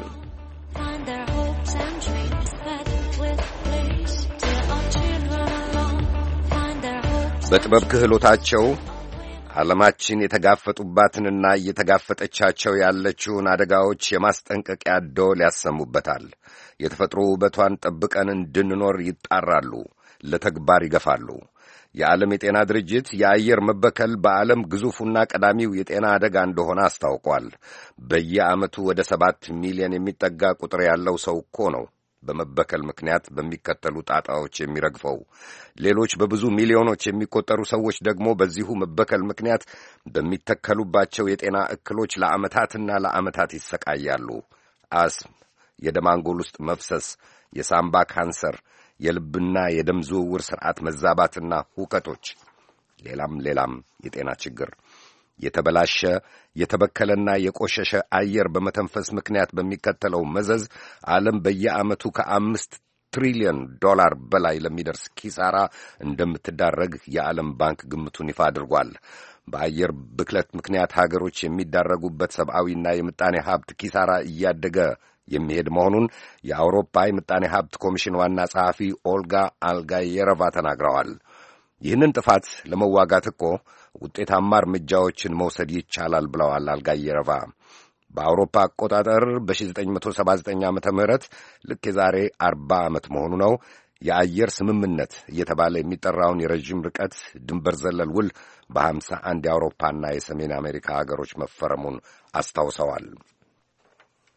Speaker 2: በጥበብ ክህሎታቸው ዓለማችን የተጋፈጡባትንና እየተጋፈጠቻቸው ያለችውን አደጋዎች የማስጠንቀቂያ ደወል ያሰሙበታል። የተፈጥሮ ውበቷን ጠብቀን እንድንኖር ይጣራሉ፣ ለተግባር ይገፋሉ። የዓለም የጤና ድርጅት የአየር መበከል በዓለም ግዙፉና ቀዳሚው የጤና አደጋ እንደሆነ አስታውቋል። በየዓመቱ ወደ ሰባት ሚሊዮን የሚጠጋ ቁጥር ያለው ሰው እኮ ነው በመበከል ምክንያት በሚከተሉ ጣጣዎች የሚረግፈው። ሌሎች በብዙ ሚሊዮኖች የሚቆጠሩ ሰዎች ደግሞ በዚሁ መበከል ምክንያት በሚተከሉባቸው የጤና እክሎች ለዓመታትና ለዓመታት ይሰቃያሉ። አስም፣ የደም አንጎል ውስጥ መፍሰስ፣ የሳምባ ካንሰር፣ የልብና የደም ዝውውር ሥርዓት መዛባትና ሁከቶች፣ ሌላም ሌላም የጤና ችግር። የተበላሸ የተበከለና የቆሸሸ አየር በመተንፈስ ምክንያት በሚከተለው መዘዝ ዓለም በየዓመቱ ከአምስት ትሪሊዮን ዶላር በላይ ለሚደርስ ኪሳራ እንደምትዳረግ የዓለም ባንክ ግምቱን ይፋ አድርጓል። በአየር ብክለት ምክንያት ሀገሮች የሚዳረጉበት ሰብአዊና የምጣኔ ሀብት ኪሳራ እያደገ የሚሄድ መሆኑን የአውሮፓ የምጣኔ ሀብት ኮሚሽን ዋና ጸሐፊ ኦልጋ አልጋየረቫ ተናግረዋል። ይህንን ጥፋት ለመዋጋት እኮ ውጤታማ እርምጃዎችን መውሰድ ይቻላል ብለዋል አልጋየረቫ። በአውሮፓ አቆጣጠር በሺህ ዘጠኝ መቶ ሰባ ዘጠኝ ዓመተ ምህረት ልክ የዛሬ አርባ ዓመት መሆኑ ነው የአየር ስምምነት እየተባለ የሚጠራውን የረዥም ርቀት ድንበር ዘለል ውል በሀምሳ አንድ የአውሮፓና የሰሜን አሜሪካ ሀገሮች መፈረሙን አስታውሰዋል።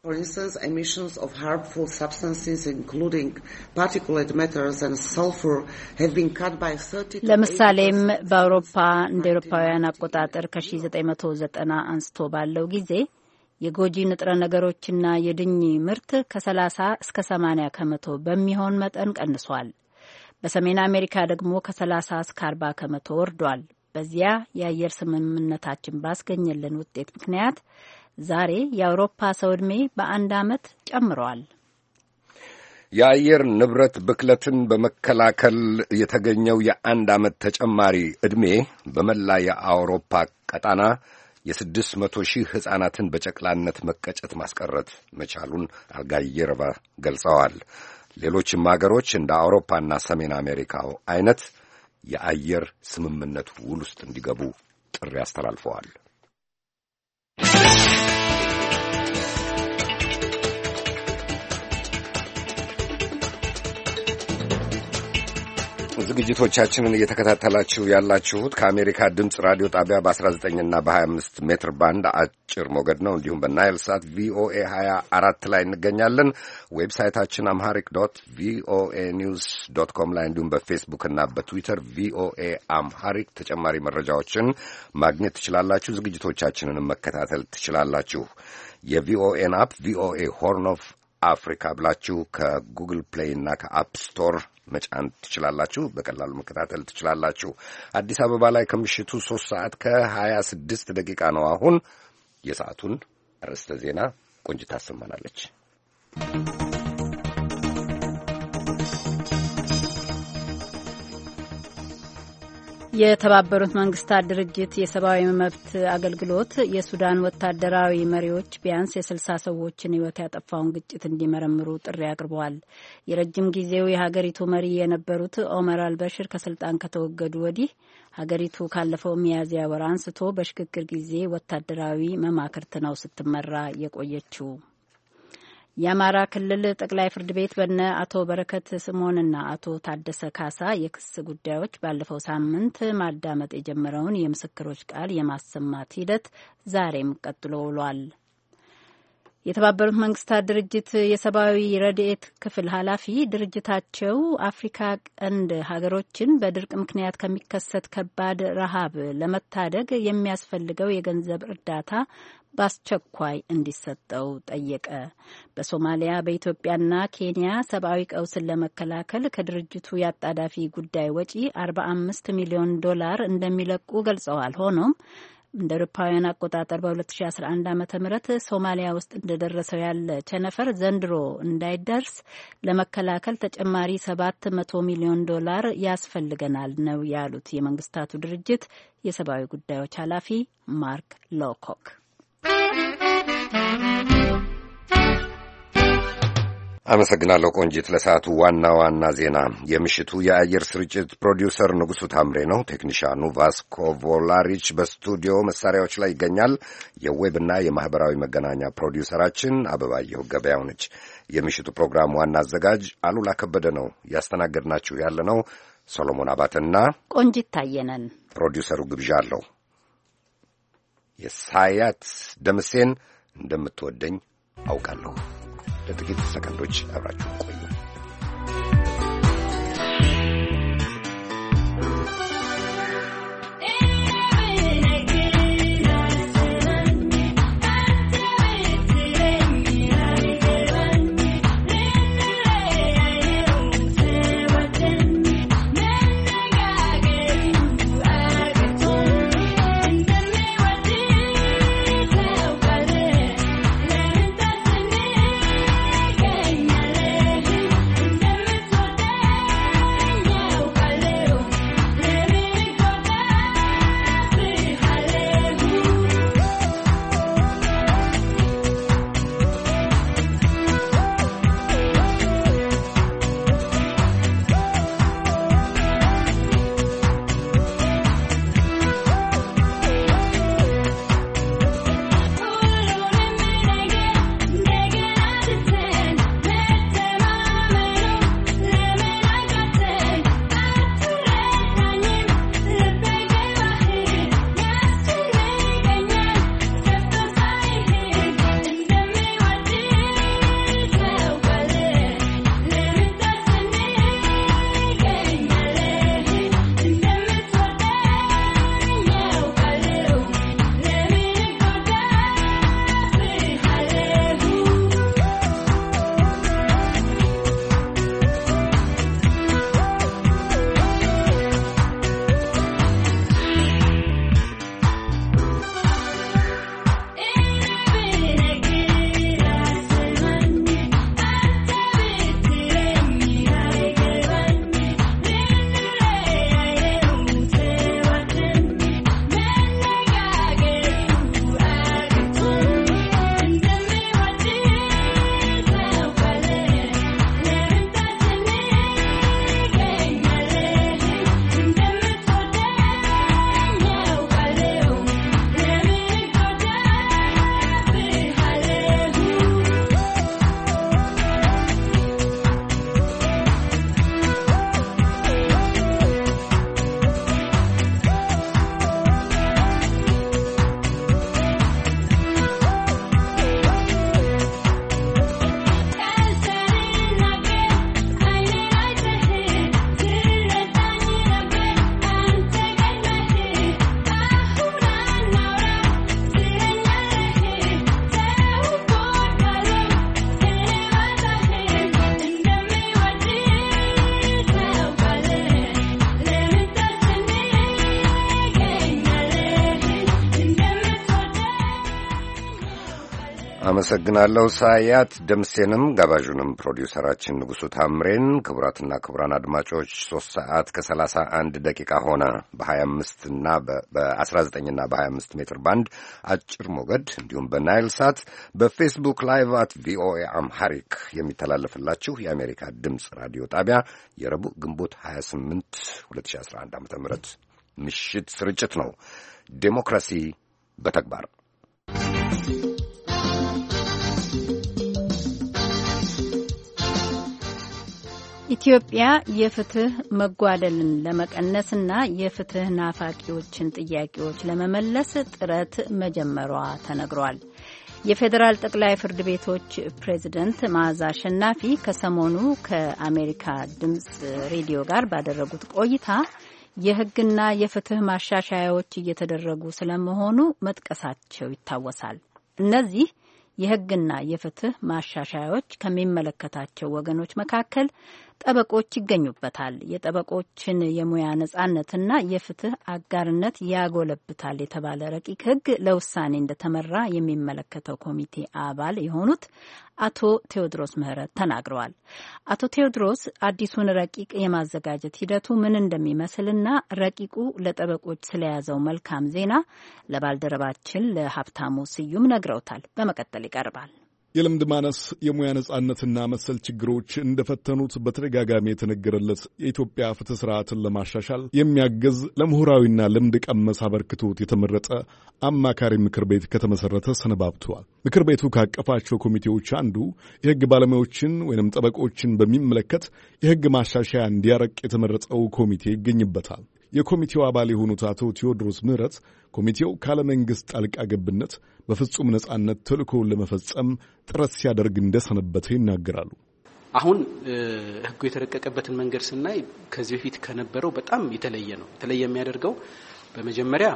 Speaker 14: For instance, emissions of harmful substances, including particulate matters and sulfur, have been cut by thirty.
Speaker 1: ለምሳሌም በአውሮፓ እንደ አውሮፓውያን አቆጣጠር ከ1990 አንስቶ ባለው ጊዜ የጎጂ ንጥረ ነገሮችና የድኝ ምርት ከ30 እስከ ሰማንያ ከመቶ በሚሆን መጠን ቀንሷል። በሰሜን አሜሪካ ደግሞ ከ30 እስከ አርባ ከመቶ ወርዷል። በዚያ የአየር ስምምነታችን ባስገኘልን ውጤት ምክንያት ዛሬ የአውሮፓ ሰው ዕድሜ በአንድ ዓመት ጨምሯል።
Speaker 2: የአየር ንብረት ብክለትን በመከላከል የተገኘው የአንድ ዓመት ተጨማሪ ዕድሜ በመላ የአውሮፓ ቀጣና የስድስት መቶ ሺህ ሕፃናትን በጨቅላነት መቀጨት ማስቀረት መቻሉን አልጋየረባ ገልጸዋል። ሌሎችም አገሮች እንደ አውሮፓና ሰሜን አሜሪካው አይነት የአየር ስምምነት ውል ውስጥ እንዲገቡ ጥሪ አስተላልፈዋል። ዝግጅቶቻችንን እየተከታተላችሁ ያላችሁት ከአሜሪካ ድምፅ ራዲዮ ጣቢያ በ19 እና በ25 ሜትር ባንድ አጭር ሞገድ ነው። እንዲሁም በናይል ሳት ቪኦኤ ሀያ አራት ላይ እንገኛለን። ዌብሳይታችን አምሃሪክ ዶት ቪኦኤ ኒውስ ዶት ኮም ላይ እንዲሁም በፌስቡክ እና በትዊተር ቪኦኤ አምሃሪክ ተጨማሪ መረጃዎችን ማግኘት ትችላላችሁ። ዝግጅቶቻችንንም መከታተል ትችላላችሁ። የቪኦኤን አፕ ቪኦኤ ሆርን ኦፍ አፍሪካ ብላችሁ ከጉግል ፕሌይ እና ከአፕ ስቶር መጫን ትችላላችሁ። በቀላሉ መከታተል ትችላላችሁ። አዲስ አበባ ላይ ከምሽቱ ሶስት ሰዓት ከሀያ ስድስት ደቂቃ ነው። አሁን የሰዓቱን አርዕስተ ዜና ቆንጅት ታሰማናለች።
Speaker 1: የተባበሩት መንግስታት ድርጅት የሰብአዊ መብት አገልግሎት የሱዳን ወታደራዊ መሪዎች ቢያንስ የስልሳ ሰዎችን ሕይወት ያጠፋውን ግጭት እንዲመረምሩ ጥሪ አቅርበዋል። የረጅም ጊዜው የሀገሪቱ መሪ የነበሩት ኦመር አልበሽር ከስልጣን ከተወገዱ ወዲህ ሀገሪቱ ካለፈው ሚያዝያ ወር አንስቶ በሽግግር ጊዜ ወታደራዊ መማክርት ነው ስትመራ የቆየችው። የአማራ ክልል ጠቅላይ ፍርድ ቤት በነ አቶ በረከት ስምኦንና አቶ ታደሰ ካሳ የክስ ጉዳዮች ባለፈው ሳምንት ማዳመጥ የጀመረውን የምስክሮች ቃል የማሰማት ሂደት ዛሬም ቀጥሎ ውሏል። የተባበሩት መንግስታት ድርጅት የሰብአዊ ረድኤት ክፍል ኃላፊ ድርጅታቸው አፍሪካ ቀንድ ሀገሮችን በድርቅ ምክንያት ከሚከሰት ከባድ ረሃብ ለመታደግ የሚያስፈልገው የገንዘብ እርዳታ በአስቸኳይ እንዲሰጠው ጠየቀ። በሶማሊያ በኢትዮጵያና ኬንያ ሰብአዊ ቀውስን ለመከላከል ከድርጅቱ የአጣዳፊ ጉዳይ ወጪ አርባ አምስት ሚሊዮን ዶላር እንደሚለቁ ገልጸዋል። ሆኖም እንደ አውሮፓውያን አቆጣጠር በ2011 ዓ.ም ሶማሊያ ውስጥ እንደደረሰው ያለ ቸነፈር ዘንድሮ እንዳይደርስ ለመከላከል ተጨማሪ ሰባት መቶ ሚሊዮን ዶላር ያስፈልገናል ነው ያሉት የመንግስታቱ ድርጅት የሰብአዊ ጉዳዮች ኃላፊ ማርክ ሎኮክ።
Speaker 2: አመሰግናለሁ ቆንጂት። ለሰዓቱ ዋና ዋና ዜና የምሽቱ የአየር ስርጭት ፕሮዲውሰር ንጉሱ ታምሬ ነው። ቴክኒሻኑ ቫስኮ ቮላሪች በስቱዲዮ መሳሪያዎች ላይ ይገኛል። የዌብና የማህበራዊ መገናኛ ፕሮዲውሰራችን አበባየሁ ገበያው ነች። የምሽቱ ፕሮግራም ዋና አዘጋጅ አሉላ ከበደ ነው። ያስተናገድናችሁ ያለ ነው ሶሎሞን አባተና
Speaker 1: ቆንጂት ታየነን።
Speaker 2: ፕሮዲውሰሩ ግብዣ አለው። የሳያት ደምሴን እንደምትወደኝ አውቃለሁ። ለጥቂት ሰከንዶች አብራችሁ ቆዩ። አመሰግናለሁ ሳያት ደምሴንም ጋባዡንም ፕሮዲውሰራችን ንጉሱ ታምሬን። ክቡራትና ክቡራን አድማጮች ሶስት ሰዓት ከሰላሳ አንድ ደቂቃ ሆነ። በሀያ አምስት እና በአስራ ዘጠኝ እና በሀያ አምስት ሜትር ባንድ አጭር ሞገድ እንዲሁም በናይል ሳት በፌስቡክ ላይቭ አት ቪኦኤ አምሃሪክ የሚተላለፍላችሁ የአሜሪካ ድምፅ ራዲዮ ጣቢያ የረቡዕ ግንቦት ሀያ ስምንት ሁለት ሺህ አስራ አንድ ዓመተ ምህረት ምሽት ስርጭት ነው። ዴሞክራሲ በተግባር
Speaker 1: ኢትዮጵያ የፍትህ መጓደልን ለመቀነስና የፍትህ ናፋቂዎችን ጥያቄዎች ለመመለስ ጥረት መጀመሯ ተነግሯል። የፌዴራል ጠቅላይ ፍርድ ቤቶች ፕሬዝደንት መዓዛ አሸናፊ ከሰሞኑ ከአሜሪካ ድምፅ ሬዲዮ ጋር ባደረጉት ቆይታ የህግና የፍትህ ማሻሻያዎች እየተደረጉ ስለመሆኑ መጥቀሳቸው ይታወሳል። እነዚህ የህግና የፍትህ ማሻሻያዎች ከሚመለከታቸው ወገኖች መካከል ጠበቆች ይገኙበታል። የጠበቆችን የሙያ ነጻነትና የፍትህ አጋርነት ያጎለብታል የተባለ ረቂቅ ህግ ለውሳኔ እንደተመራ የሚመለከተው ኮሚቴ አባል የሆኑት አቶ ቴዎድሮስ ምህረት ተናግረዋል። አቶ ቴዎድሮስ አዲሱን ረቂቅ የማዘጋጀት ሂደቱ ምን እንደሚመስልና ረቂቁ ለጠበቆች ስለያዘው መልካም ዜና ለባልደረባችን ለሀብታሙ ስዩም ነግረውታል። በመቀጠል ይቀርባል።
Speaker 15: የልምድ ማነስ፣ የሙያ ነጻነትና መሰል ችግሮች እንደፈተኑት በተደጋጋሚ የተነገረለት የኢትዮጵያ ፍትህ ስርዓትን ለማሻሻል የሚያግዝ ለምሁራዊና ልምድ ቀመስ አበርክቶት የተመረጠ አማካሪ ምክር ቤት ከተመሰረተ ሰነባብተዋል። ምክር ቤቱ ካቀፋቸው ኮሚቴዎች አንዱ የህግ ባለሙያዎችን ወይንም ጠበቆችን በሚመለከት የህግ ማሻሻያ እንዲያረቅ የተመረጠው ኮሚቴ ይገኝበታል። የኮሚቴው አባል የሆኑት አቶ ቴዎድሮስ ምህረት ኮሚቴው ካለ መንግስት ጣልቃ ገብነት በፍጹም ነጻነት ተልእኮውን ለመፈጸም ጥረት ሲያደርግ እንደሰነበተ ይናገራሉ።
Speaker 10: አሁን ህጉ የተረቀቀበትን መንገድ ስናይ ከዚህ በፊት ከነበረው በጣም የተለየ ነው። የተለየ የሚያደርገው በመጀመሪያ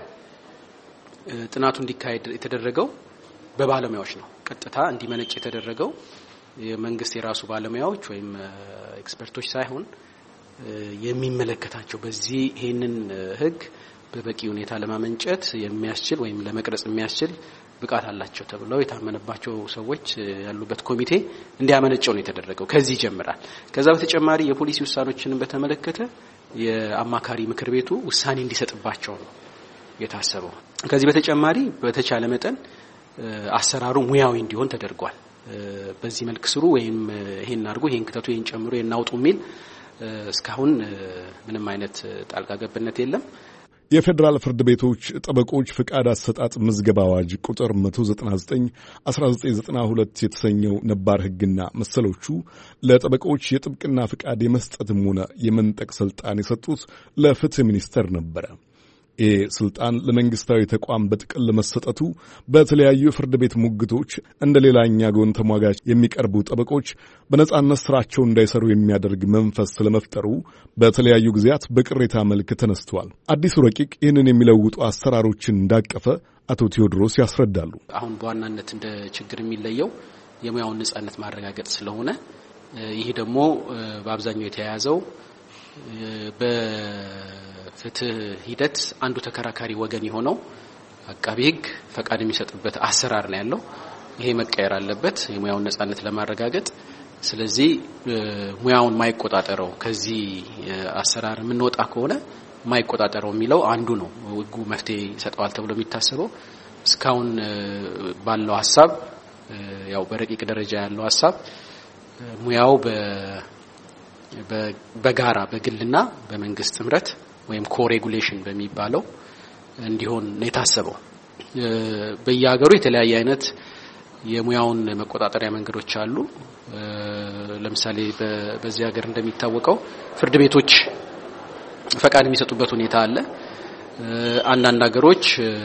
Speaker 10: ጥናቱ እንዲካሄድ የተደረገው በባለሙያዎች ነው። ቀጥታ እንዲመነጭ የተደረገው የመንግስት የራሱ ባለሙያዎች ወይም ኤክስፐርቶች ሳይሆን የሚመለከታቸው በዚህ ይሄንን ህግ በበቂ ሁኔታ ለማመንጨት የሚያስችል ወይም ለመቅረጽ የሚያስችል ብቃት አላቸው ተብለው የታመነባቸው ሰዎች ያሉበት ኮሚቴ እንዲያመነጨው ነው የተደረገው። ከዚህ ይጀምራል። ከዛ በተጨማሪ የፖሊሲ ውሳኔዎችን በተመለከተ የአማካሪ ምክር ቤቱ ውሳኔ እንዲሰጥባቸው ነው የታሰበው። ከዚህ በተጨማሪ በተቻለ መጠን አሰራሩ ሙያዊ እንዲሆን ተደርጓል። በዚህ መልክ ስሩ ወይም ይሄን አድርጉ፣ ይሄን ክተቱ፣ ይሄን ጨምሩ፣ ይሄን አውጡ የሚል እስካሁን ምንም አይነት ጣልቃ ገብነት የለም።
Speaker 15: የፌዴራል ፍርድ ቤቶች ጠበቆች ፍቃድ አሰጣጥ ምዝገባ አዋጅ ቁጥር መቶ ዘጠና ዘጠኝ አስራ ዘጠኝ ዘጠና ሁለት የተሰኘው ነባር ህግና መሰሎቹ ለጠበቆች የጥብቅና ፍቃድ የመስጠትም ሆነ የመንጠቅ ስልጣን የሰጡት ለፍትህ ሚኒስቴር ነበረ። ይህ ስልጣን ለመንግስታዊ ተቋም በጥቅል መሰጠቱ በተለያዩ ፍርድ ቤት ሙግቶች እንደ ሌላኛ ጎን ተሟጋች የሚቀርቡ ጠበቆች በነጻነት ስራቸው እንዳይሰሩ የሚያደርግ መንፈስ ስለመፍጠሩ በተለያዩ ጊዜያት በቅሬታ መልክ ተነስተዋል። አዲሱ ረቂቅ ይህንን የሚለውጡ አሰራሮችን እንዳቀፈ አቶ ቴዎድሮስ ያስረዳሉ።
Speaker 10: አሁን በዋናነት እንደ ችግር የሚለየው የሙያውን ነጻነት ማረጋገጥ ስለሆነ ይህ ደግሞ በአብዛኛው የተያያዘው በፍትህ ሂደት አንዱ ተከራካሪ ወገን የሆነው አቃቤ ህግ ፈቃድ የሚሰጥበት አሰራር ነው ያለው። ይሄ መቀየር አለበት የሙያውን ነጻነት ለማረጋገጥ። ስለዚህ ሙያውን ማይቆጣጠረው ከዚህ አሰራር የምንወጣ ከሆነ ማይቆጣጠረው የሚለው አንዱ ነው ህጉ መፍትሄ ይሰጣዋል ተብሎ የሚታሰበው። እስካሁን ባለው ሐሳብ ያው በረቂቅ ደረጃ ያለው ሐሳብ ሙያው በ በጋራ በግልና በመንግስት ጥምረት ወይም ኮሬጉሌሽን በሚባለው እንዲሆን ነው የታሰበው። በየሀገሩ የተለያየ አይነት የሙያውን መቆጣጠሪያ መንገዶች አሉ። ለምሳሌ በዚህ ሀገር እንደሚታወቀው ፍርድ ቤቶች ፈቃድ የሚሰጡበት ሁኔታ አለ። አንዳንድ ሀገሮች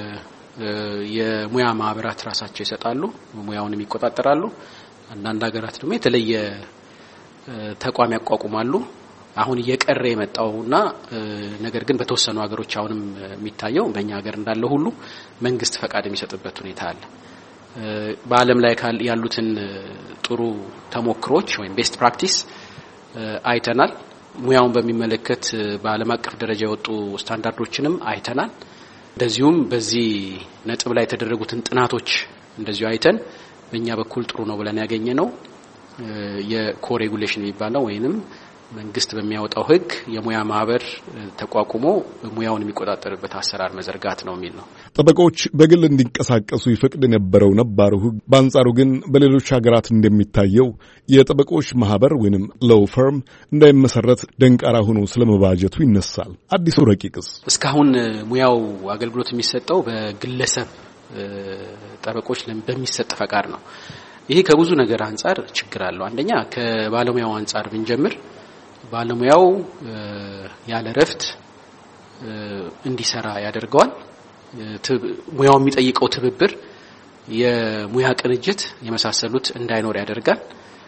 Speaker 10: የሙያ ማህበራት ራሳቸው ይሰጣሉ፣ ሙያውን ይቆጣጠራሉ። አንዳንድ ሀገራት ደግሞ የተለየ ተቋም ያቋቁማሉ። አሁን እየቀረ የመጣውና ነገር ግን በተወሰኑ ሀገሮች አሁንም የሚታየው በእኛ ሀገር እንዳለው ሁሉ መንግስት ፈቃድ የሚሰጥበት ሁኔታ አለ። በዓለም ላይ ያሉትን ጥሩ ተሞክሮች ወይም ቤስት ፕራክቲስ አይተናል። ሙያውን በሚመለከት በዓለም አቀፍ ደረጃ የወጡ ስታንዳርዶችንም አይተናል። እንደዚሁም በዚህ ነጥብ ላይ የተደረጉትን ጥናቶች እንደዚሁ አይተን በእኛ በኩል ጥሩ ነው ብለን ያገኘነው የኮሬጉሌሽን የሚባለው ወይንም መንግስት በሚያወጣው ህግ የሙያ ማህበር ተቋቁሞ ሙያውን የሚቆጣጠርበት አሰራር መዘርጋት ነው የሚል ነው።
Speaker 15: ጠበቆች በግል እንዲንቀሳቀሱ ይፈቅድ የነበረው ነባሩ ህግ በአንጻሩ ግን በሌሎች ሀገራት እንደሚታየው የጠበቆች ማህበር ወይንም ሎው ፈርም እንዳይመሰረት ደንቃራ ሆኖ ስለመባጀቱ ይነሳል። አዲሱ ረቂቅስ
Speaker 10: እስካሁን ሙያው አገልግሎት የሚሰጠው በግለሰብ ጠበቆች በሚሰጥ ፈቃድ ነው። ይሄ ከብዙ ነገር አንፃር ችግር አለው። አንደኛ ከባለሙያው አንፃር ብንጀምር ባለሙያው ያለ ረፍት እንዲሰራ ያደርገዋል። ሙያው የሚጠይቀው ትብብር፣ የሙያ ቅንጅት የመሳሰሉት እንዳይኖር ያደርጋል።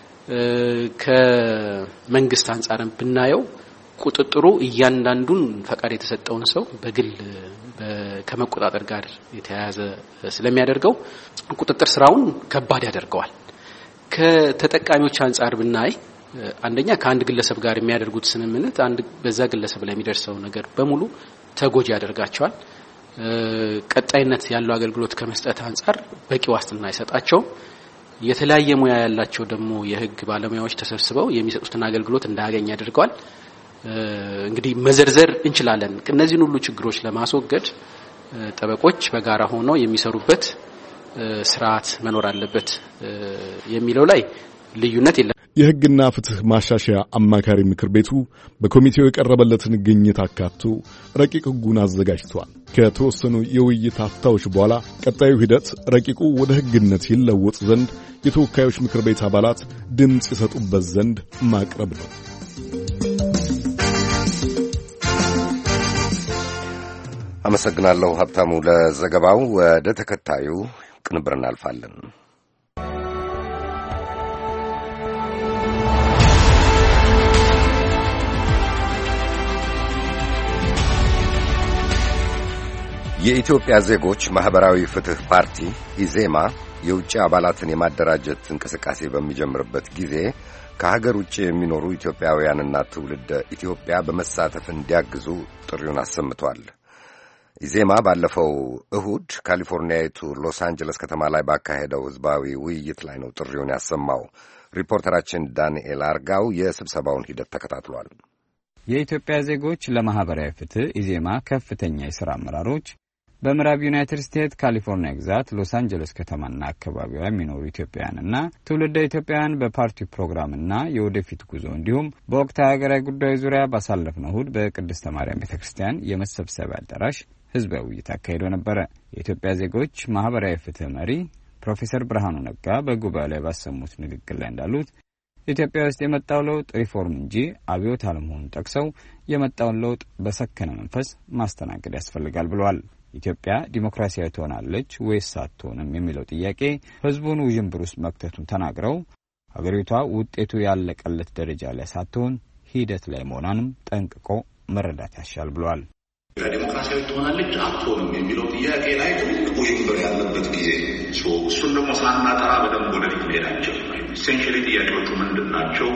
Speaker 10: ከመንግስት አንፃርም ብናየው ቁጥጥሩ እያንዳንዱን ፈቃድ የተሰጠውን ሰው በግል ከመቆጣጠር ጋር የተያያዘ ስለሚያደርገው ቁጥጥር ስራውን ከባድ ያደርገዋል። ከተጠቃሚዎች አንፃር ብናይ አንደኛ ከአንድ ግለሰብ ጋር የሚያደርጉት ስምምነት አንድ በዛ ግለሰብ ላይ የሚደርሰው ነገር በሙሉ ተጎጂ ያደርጋቸዋል። ቀጣይነት ያለው አገልግሎት ከመስጠት አንፃር በቂ ዋስትና አይሰጣቸውም። የተለያየ ሙያ ያላቸው ደግሞ የህግ ባለሙያዎች ተሰብስበው የሚሰጡትን አገልግሎት እንዳያገኝ ያደርገዋል። እንግዲህ መዘርዘር እንችላለን። እነዚህን ሁሉ ችግሮች ለማስወገድ ጠበቆች በጋራ ሆነው የሚሰሩበት ስርዓት መኖር አለበት የሚለው ላይ ልዩነት የለም።
Speaker 15: የህግና ፍትህ ማሻሻያ አማካሪ ምክር ቤቱ በኮሚቴው የቀረበለትን ግኝት አካቶ ረቂቅ ህጉን አዘጋጅቷል። ከተወሰኑ የውይይት አፍታዎች በኋላ ቀጣዩ ሂደት ረቂቁ ወደ ህግነት ይለወጥ ዘንድ የተወካዮች ምክር ቤት አባላት ድምጽ ይሰጡበት ዘንድ ማቅረብ ነው።
Speaker 2: አመሰግናለሁ ሀብታሙ ለዘገባው። ወደ ተከታዩ ቅንብር እናልፋለን። የኢትዮጵያ ዜጎች ማህበራዊ ፍትህ ፓርቲ ኢዜማ የውጭ አባላትን የማደራጀት እንቅስቃሴ በሚጀምርበት ጊዜ ከሀገር ውጭ የሚኖሩ ኢትዮጵያውያንና ትውልደ ኢትዮጵያ በመሳተፍ እንዲያግዙ ጥሪውን አሰምቷል። ኢዜማ ባለፈው እሁድ ካሊፎርኒያዊቱ ሎስ አንጀለስ ከተማ ላይ ባካሄደው ህዝባዊ ውይይት ላይ ነው ጥሪውን ያሰማው። ሪፖርተራችን ዳንኤል አርጋው የስብሰባውን ሂደት ተከታትሏል።
Speaker 16: የኢትዮጵያ ዜጎች ለማህበራዊ ፍትህ ኢዜማ ከፍተኛ የሥራ አመራሮች በምዕራብ ዩናይትድ ስቴትስ ካሊፎርኒያ ግዛት ሎስ አንጀለስ ከተማና አካባቢዋ የሚኖሩ ኢትዮጵያውያንና ትውልደ ኢትዮጵያውያን በፓርቲው ፕሮግራምና የወደፊት ጉዞ እንዲሁም በወቅታዊ ሀገራዊ ጉዳዮች ዙሪያ ባሳለፍነው እሁድ በቅድስተ ማርያም ቤተክርስቲያን የመሰብሰቢያ አዳራሽ ህዝባዊ ውይይት አካሂደው ነበረ። የኢትዮጵያ ዜጎች ማህበራዊ ፍትህ መሪ ፕሮፌሰር ብርሃኑ ነጋ በጉባኤው ላይ ባሰሙት ንግግር ላይ እንዳሉት ኢትዮጵያ ውስጥ የመጣው ለውጥ ሪፎርም እንጂ አብዮት አለመሆኑን ጠቅሰው የመጣውን ለውጥ በሰከነ መንፈስ ማስተናገድ ያስፈልጋል ብለዋል። ኢትዮጵያ ዲሞክራሲያዊ ትሆናለች ወይስ አትሆንም የሚለው ጥያቄ ህዝቡን ውዥንብር ውስጥ መክተቱን ተናግረው ሀገሪቷ ውጤቱ ያለቀለት ደረጃ ላይ ሳትሆን ሂደት ላይ መሆኗንም ጠንቅቆ መረዳት ያሻል ብለዋል።
Speaker 17: ዲሞክራሲያዊ ትሆናለች አትሆንም የሚለው ጥያቄ ላይ ትልቅ ውዥንብር ያለበት ጊዜ እሱን ደግሞ ሳናጠራ በደንብ ወደፊት መሄዳቸው ኢሴንሽሊ ጥያቄዎቹ ምንድን ናቸው?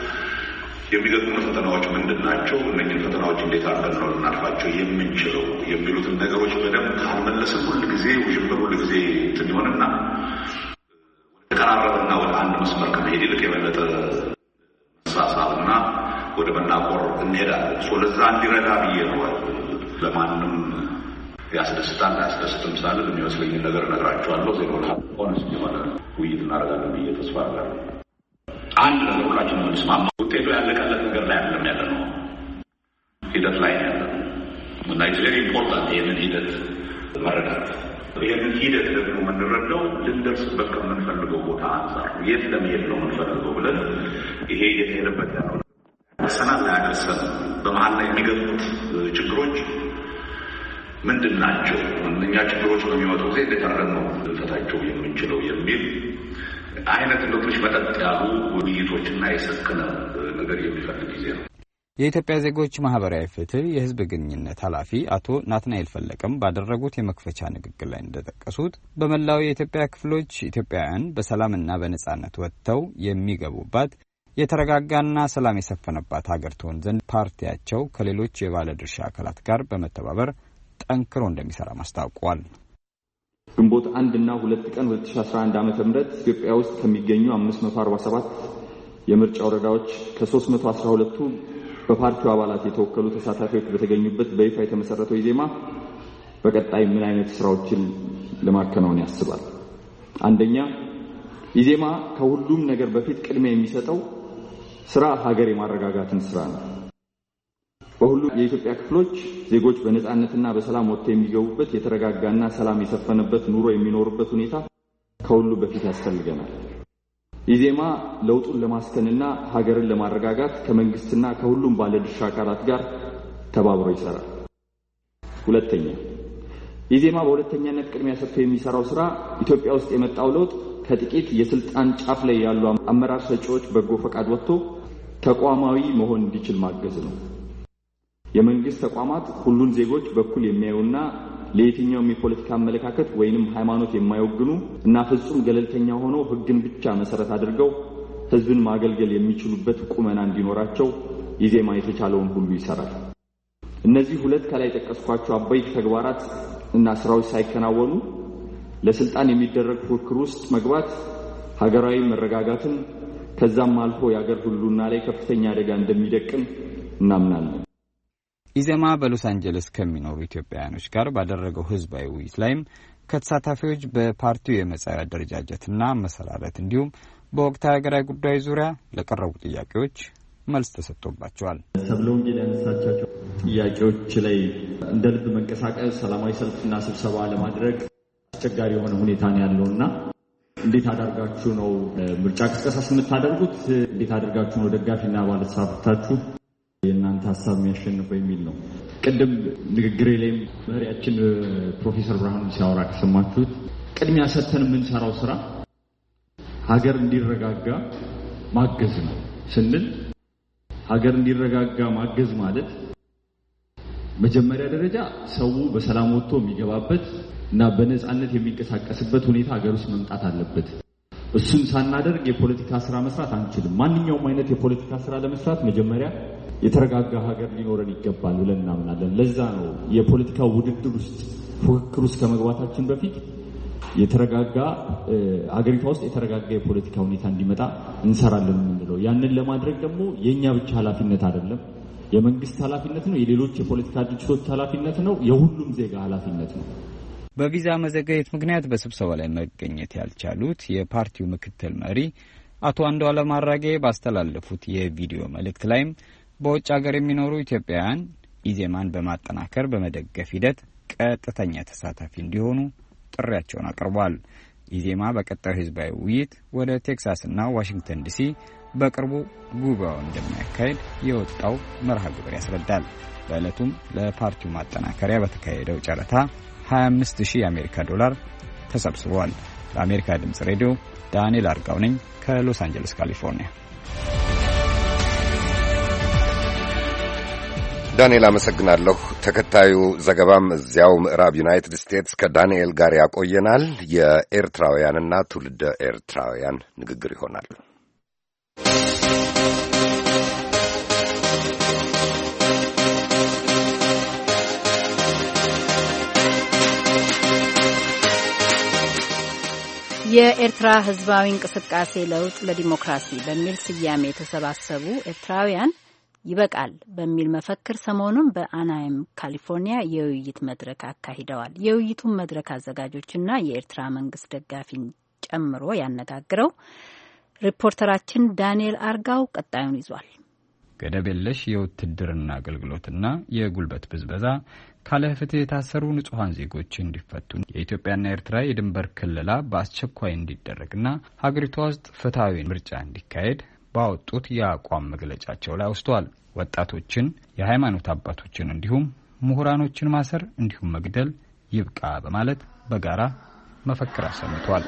Speaker 17: የሚገጥሙ ፈተናዎች ምንድን ናቸው? እነኝህን ፈተናዎች እንዴት አድርገን ነው ልናልፋቸው የምንችለው የሚሉትን ነገሮች በደንብ ካልመለስን ሁል ጊዜ ውዥንብር ሁል ጊዜ እንትን ይሆንና ወደ ተቀራረብና ወደ አንድ መስመር ከመሄድ ይልቅ የበለጠ መሳሳብና ወደ መናቆር እንሄዳለን። ሶ ለዛ እንዲረዳ ብዬ ነው ለማንም ያስደስታል ያስደስትም ሳለ የሚመስለኝን ነገር እነግራቸዋለሁ። ዜሮላ ሆነስት የሆነ ውይይት እናደርጋለን ብዬ ተስፋ አደርጋለሁ። አንድ ነገር ሁላችን የምንስማማ ውጤቱ ያለቀለት ነገር ላይ አይደለም ያለ ነው፣ ሂደት ላይ ያለ ነው እና ኢትስ ቬሪ ኢምፖርታንት ይህንን ሂደት መረዳት። ይህንን ሂደት ደግሞ የምንረዳው ልንደርስበት ከምንፈልገው ቦታ አንጻር የት ለመሄድ ነው የምንፈልገው ብለን ይሄ እየተሄደበት ያለው ያደርሰናል ላያደርሰን፣ በመሀል ላይ የሚገጥሙት ችግሮች ምንድን ናቸው፣ እነኛ ችግሮች በሚመጡ ጊዜ እንዴት አድርገን ነው ልንፈታቸው የምንችለው የሚል አይነት እንደቶች መጠጥ ያሉ ውይይቶችና የሰከነ ነገር የሚፈልግ ጊዜ ነው።
Speaker 16: የኢትዮጵያ ዜጎች ማህበራዊ ፍትህ የህዝብ ግንኙነት ኃላፊ አቶ ናትናኤል ፈለቀም ባደረጉት የመክፈቻ ንግግር ላይ እንደጠቀሱት በመላው የኢትዮጵያ ክፍሎች ኢትዮጵያውያን በሰላምና በነጻነት ወጥተው የሚገቡባት የተረጋጋና ሰላም የሰፈነባት ሀገር ትሆን ዘንድ ፓርቲያቸው ከሌሎች የባለድርሻ አካላት ጋር በመተባበር ጠንክሮ እንደሚሰራ ማስታወቋል።
Speaker 18: ግንቦት አንድ እና ሁለት ቀን ሁለት ሺህ አስራ አንድ ዓመተ ምህረት ኢትዮጵያ ውስጥ ከሚገኙ አምስት መቶ አርባ ሰባት የምርጫ ወረዳዎች ከሶስት መቶ አስራ ሁለቱ በፓርቲው አባላት የተወከሉ ተሳታፊዎች በተገኙበት በይፋ የተመሰረተው ኢዜማ በቀጣይ ምን አይነት ስራዎችን ለማከናወን ያስባል? አንደኛ፣ ኢዜማ ከሁሉም ነገር በፊት ቅድሚያ የሚሰጠው ስራ ሀገር የማረጋጋትን ስራ ነው። በሁሉም የኢትዮጵያ ክፍሎች ዜጎች በነጻነትና በሰላም ወጥተው የሚገቡበት የተረጋጋና ሰላም የሰፈነበት ኑሮ የሚኖሩበት ሁኔታ ከሁሉ በፊት ያስፈልገናል። ኢዜማ ለውጡን ለማስከንና ሀገርን ለማረጋጋት ከመንግስትና ከሁሉም ባለድርሻ አካላት ጋር ተባብሮ ይሰራል። ሁለተኛ፣ ኢዜማ በሁለተኛነት ቅድሚያ ሰጥቶ የሚሰራው ስራ ኢትዮጵያ ውስጥ የመጣው ለውጥ ከጥቂት የስልጣን ጫፍ ላይ ያሉ አመራር ሰጪዎች በጎ ፈቃድ ወጥቶ ተቋማዊ መሆን እንዲችል ማገዝ ነው። የመንግስት ተቋማት ሁሉን ዜጎች በኩል የሚያዩና ለየትኛውም የፖለቲካ አመለካከት ወይንም ሃይማኖት የማይወግኑ እና ፍጹም ገለልተኛ ሆነው ህግን ብቻ መሰረት አድርገው ህዝብን ማገልገል የሚችሉበት ቁመና እንዲኖራቸው ኢዜማ የተቻለውን ሁሉ ይሰራል። እነዚህ ሁለት ከላይ ጠቀስኳቸው አበይት ተግባራት እና ስራዎች ሳይከናወኑ ለስልጣን የሚደረግ ፉክክር ውስጥ መግባት ሀገራዊ መረጋጋትን ከዛም አልፎ የሀገር ሁሉና ላይ ከፍተኛ አደጋ እንደሚደቅን እናምናለን።
Speaker 16: ኢዜማ በሎስ አንጀለስ ከሚኖሩ ኢትዮጵያውያኖች ጋር ባደረገው ህዝባዊ ውይይት ላይም ከተሳታፊዎች በፓርቲው የመጻኢ አደረጃጀትና መሰራረት እንዲሁም በወቅታዊ ሀገራዊ ጉዳይ ዙሪያ ለቀረቡ ጥያቄዎች መልስ ተሰጥቶባቸዋል።
Speaker 18: ሰብለ ወንጌል ያነሳቻቸው ጥያቄዎች ላይ እንደ ልብ መንቀሳቀስ፣ ሰላማዊ ሰልፍና ስብሰባ ለማድረግ አስቸጋሪ የሆነ ሁኔታ ነው ያለውና እንዴት አደርጋችሁ ነው ምርጫ ቅስቀሳስ የምታደርጉት? እንዴት አደርጋችሁ ነው ደጋፊና አባላት ተሳትፋችሁ የእናንተ ሐሳብ የሚያሸንፈው የሚል ነው። ቅድም ንግግሬ ላይ መሪያችን ፕሮፌሰር ብርሃኑ ሲያወራ ከሰማችሁት ቅድሚያ ሰጥተን የምንሰራው ስራ ሀገር እንዲረጋጋ ማገዝ ነው ስንል ሀገር እንዲረጋጋ ማገዝ ማለት መጀመሪያ ደረጃ ሰው በሰላም ወጥቶ የሚገባበት እና በነጻነት የሚንቀሳቀስበት ሁኔታ ሀገር ውስጥ መምጣት አለበት። እሱን ሳናደርግ የፖለቲካ ስራ መስራት አንችልም። ማንኛውም አይነት የፖለቲካ ስራ ለመስራት መጀመሪያ የተረጋጋ ሀገር ሊኖረን ይገባል ብለን እናምናለን። ለዛ ነው የፖለቲካ ውድድር ውስጥ ፉክክር ውስጥ ከመግባታችን በፊት የተረጋጋ ሀገሪቷ ውስጥ የተረጋጋ የፖለቲካ ሁኔታ እንዲመጣ እንሰራለን የምንለው። ያንን ለማድረግ ደግሞ የኛ ብቻ ኃላፊነት አይደለም፣ የመንግስት ኃላፊነት ነው፣ የሌሎች የፖለቲካ ድርጅቶች ኃላፊነት ነው፣ የሁሉም ዜጋ ኃላፊነት ነው።
Speaker 16: በቪዛ መዘግየት ምክንያት በስብሰባ ላይ መገኘት ያልቻሉት የፓርቲው ምክትል መሪ አቶ አንዱዓለም አራጌ ባስተላለፉት የቪዲዮ መልእክት ላይም በውጭ ሀገር የሚኖሩ ኢትዮጵያውያን ኢዜማን በማጠናከር በመደገፍ ሂደት ቀጥተኛ ተሳታፊ እንዲሆኑ ጥሪያቸውን አቅርቧል። ኢዜማ በቀጣዩ ህዝባዊ ውይይት ወደ ቴክሳስና ዋሽንግተን ዲሲ በቅርቡ ጉባኤውን እንደሚያካሄድ የወጣው መርሃ ግብር ያስረዳል። በዕለቱም ለፓርቲው ማጠናከሪያ በተካሄደው ጨረታ ሀያ አምስት ሺህ የአሜሪካ ዶላር ተሰብስቧል። ለአሜሪካ ድምጽ ሬዲዮ ዳንኤል አርጋው ነኝ ከሎስ አንጀለስ ካሊፎርኒያ።
Speaker 2: ዳንኤል አመሰግናለሁ። ተከታዩ ዘገባም እዚያው ምዕራብ ዩናይትድ ስቴትስ ከዳንኤል ጋር ያቆየናል። የኤርትራውያንና ትውልደ ኤርትራውያን ንግግር ይሆናል።
Speaker 1: የኤርትራ ህዝባዊ እንቅስቃሴ ለውጥ ለዲሞክራሲ በሚል ስያሜ የተሰባሰቡ ኤርትራውያን ይበቃል በሚል መፈክር ሰሞኑን በአናይም ካሊፎርኒያ የውይይት መድረክ አካሂደዋል። የውይይቱን መድረክ አዘጋጆችና የኤርትራ መንግስት ደጋፊን ጨምሮ ያነጋግረው ሪፖርተራችን ዳንኤል አርጋው ቀጣዩን ይዟል።
Speaker 16: ገደብ የለሽ የውትድርና አገልግሎትና የጉልበት ብዝበዛ፣ ካለ ፍትህ የታሰሩ ንጹሃን ዜጎች እንዲፈቱ፣ የኢትዮጵያና ኤርትራ የድንበር ክልላ በአስቸኳይ እንዲደረግና ሀገሪቷ ውስጥ ፍትሃዊ ምርጫ እንዲካሄድ ባወጡት የአቋም መግለጫቸው ላይ አውስተዋል። ወጣቶችን፣ የሃይማኖት አባቶችን እንዲሁም ምሁራኖችን ማሰር እንዲሁም መግደል ይብቃ በማለት በጋራ መፈክር አሰምተዋል።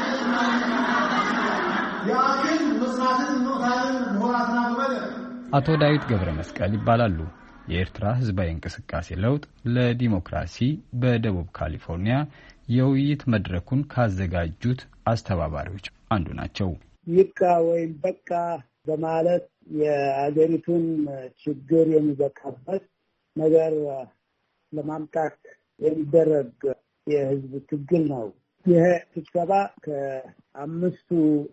Speaker 16: አቶ ዳዊት ገብረ መስቀል ይባላሉ። የኤርትራ ህዝባዊ እንቅስቃሴ ለውጥ ለዲሞክራሲ በደቡብ ካሊፎርኒያ የውይይት መድረኩን ካዘጋጁት አስተባባሪዎች አንዱ ናቸው።
Speaker 19: ይብቃ ወይም በቃ በማለት የአገሪቱን ችግር የሚበቃበት ነገር ለማምጣት የሚደረግ የህዝብ ትግል ነው። ይህ ስብሰባ ከአምስቱ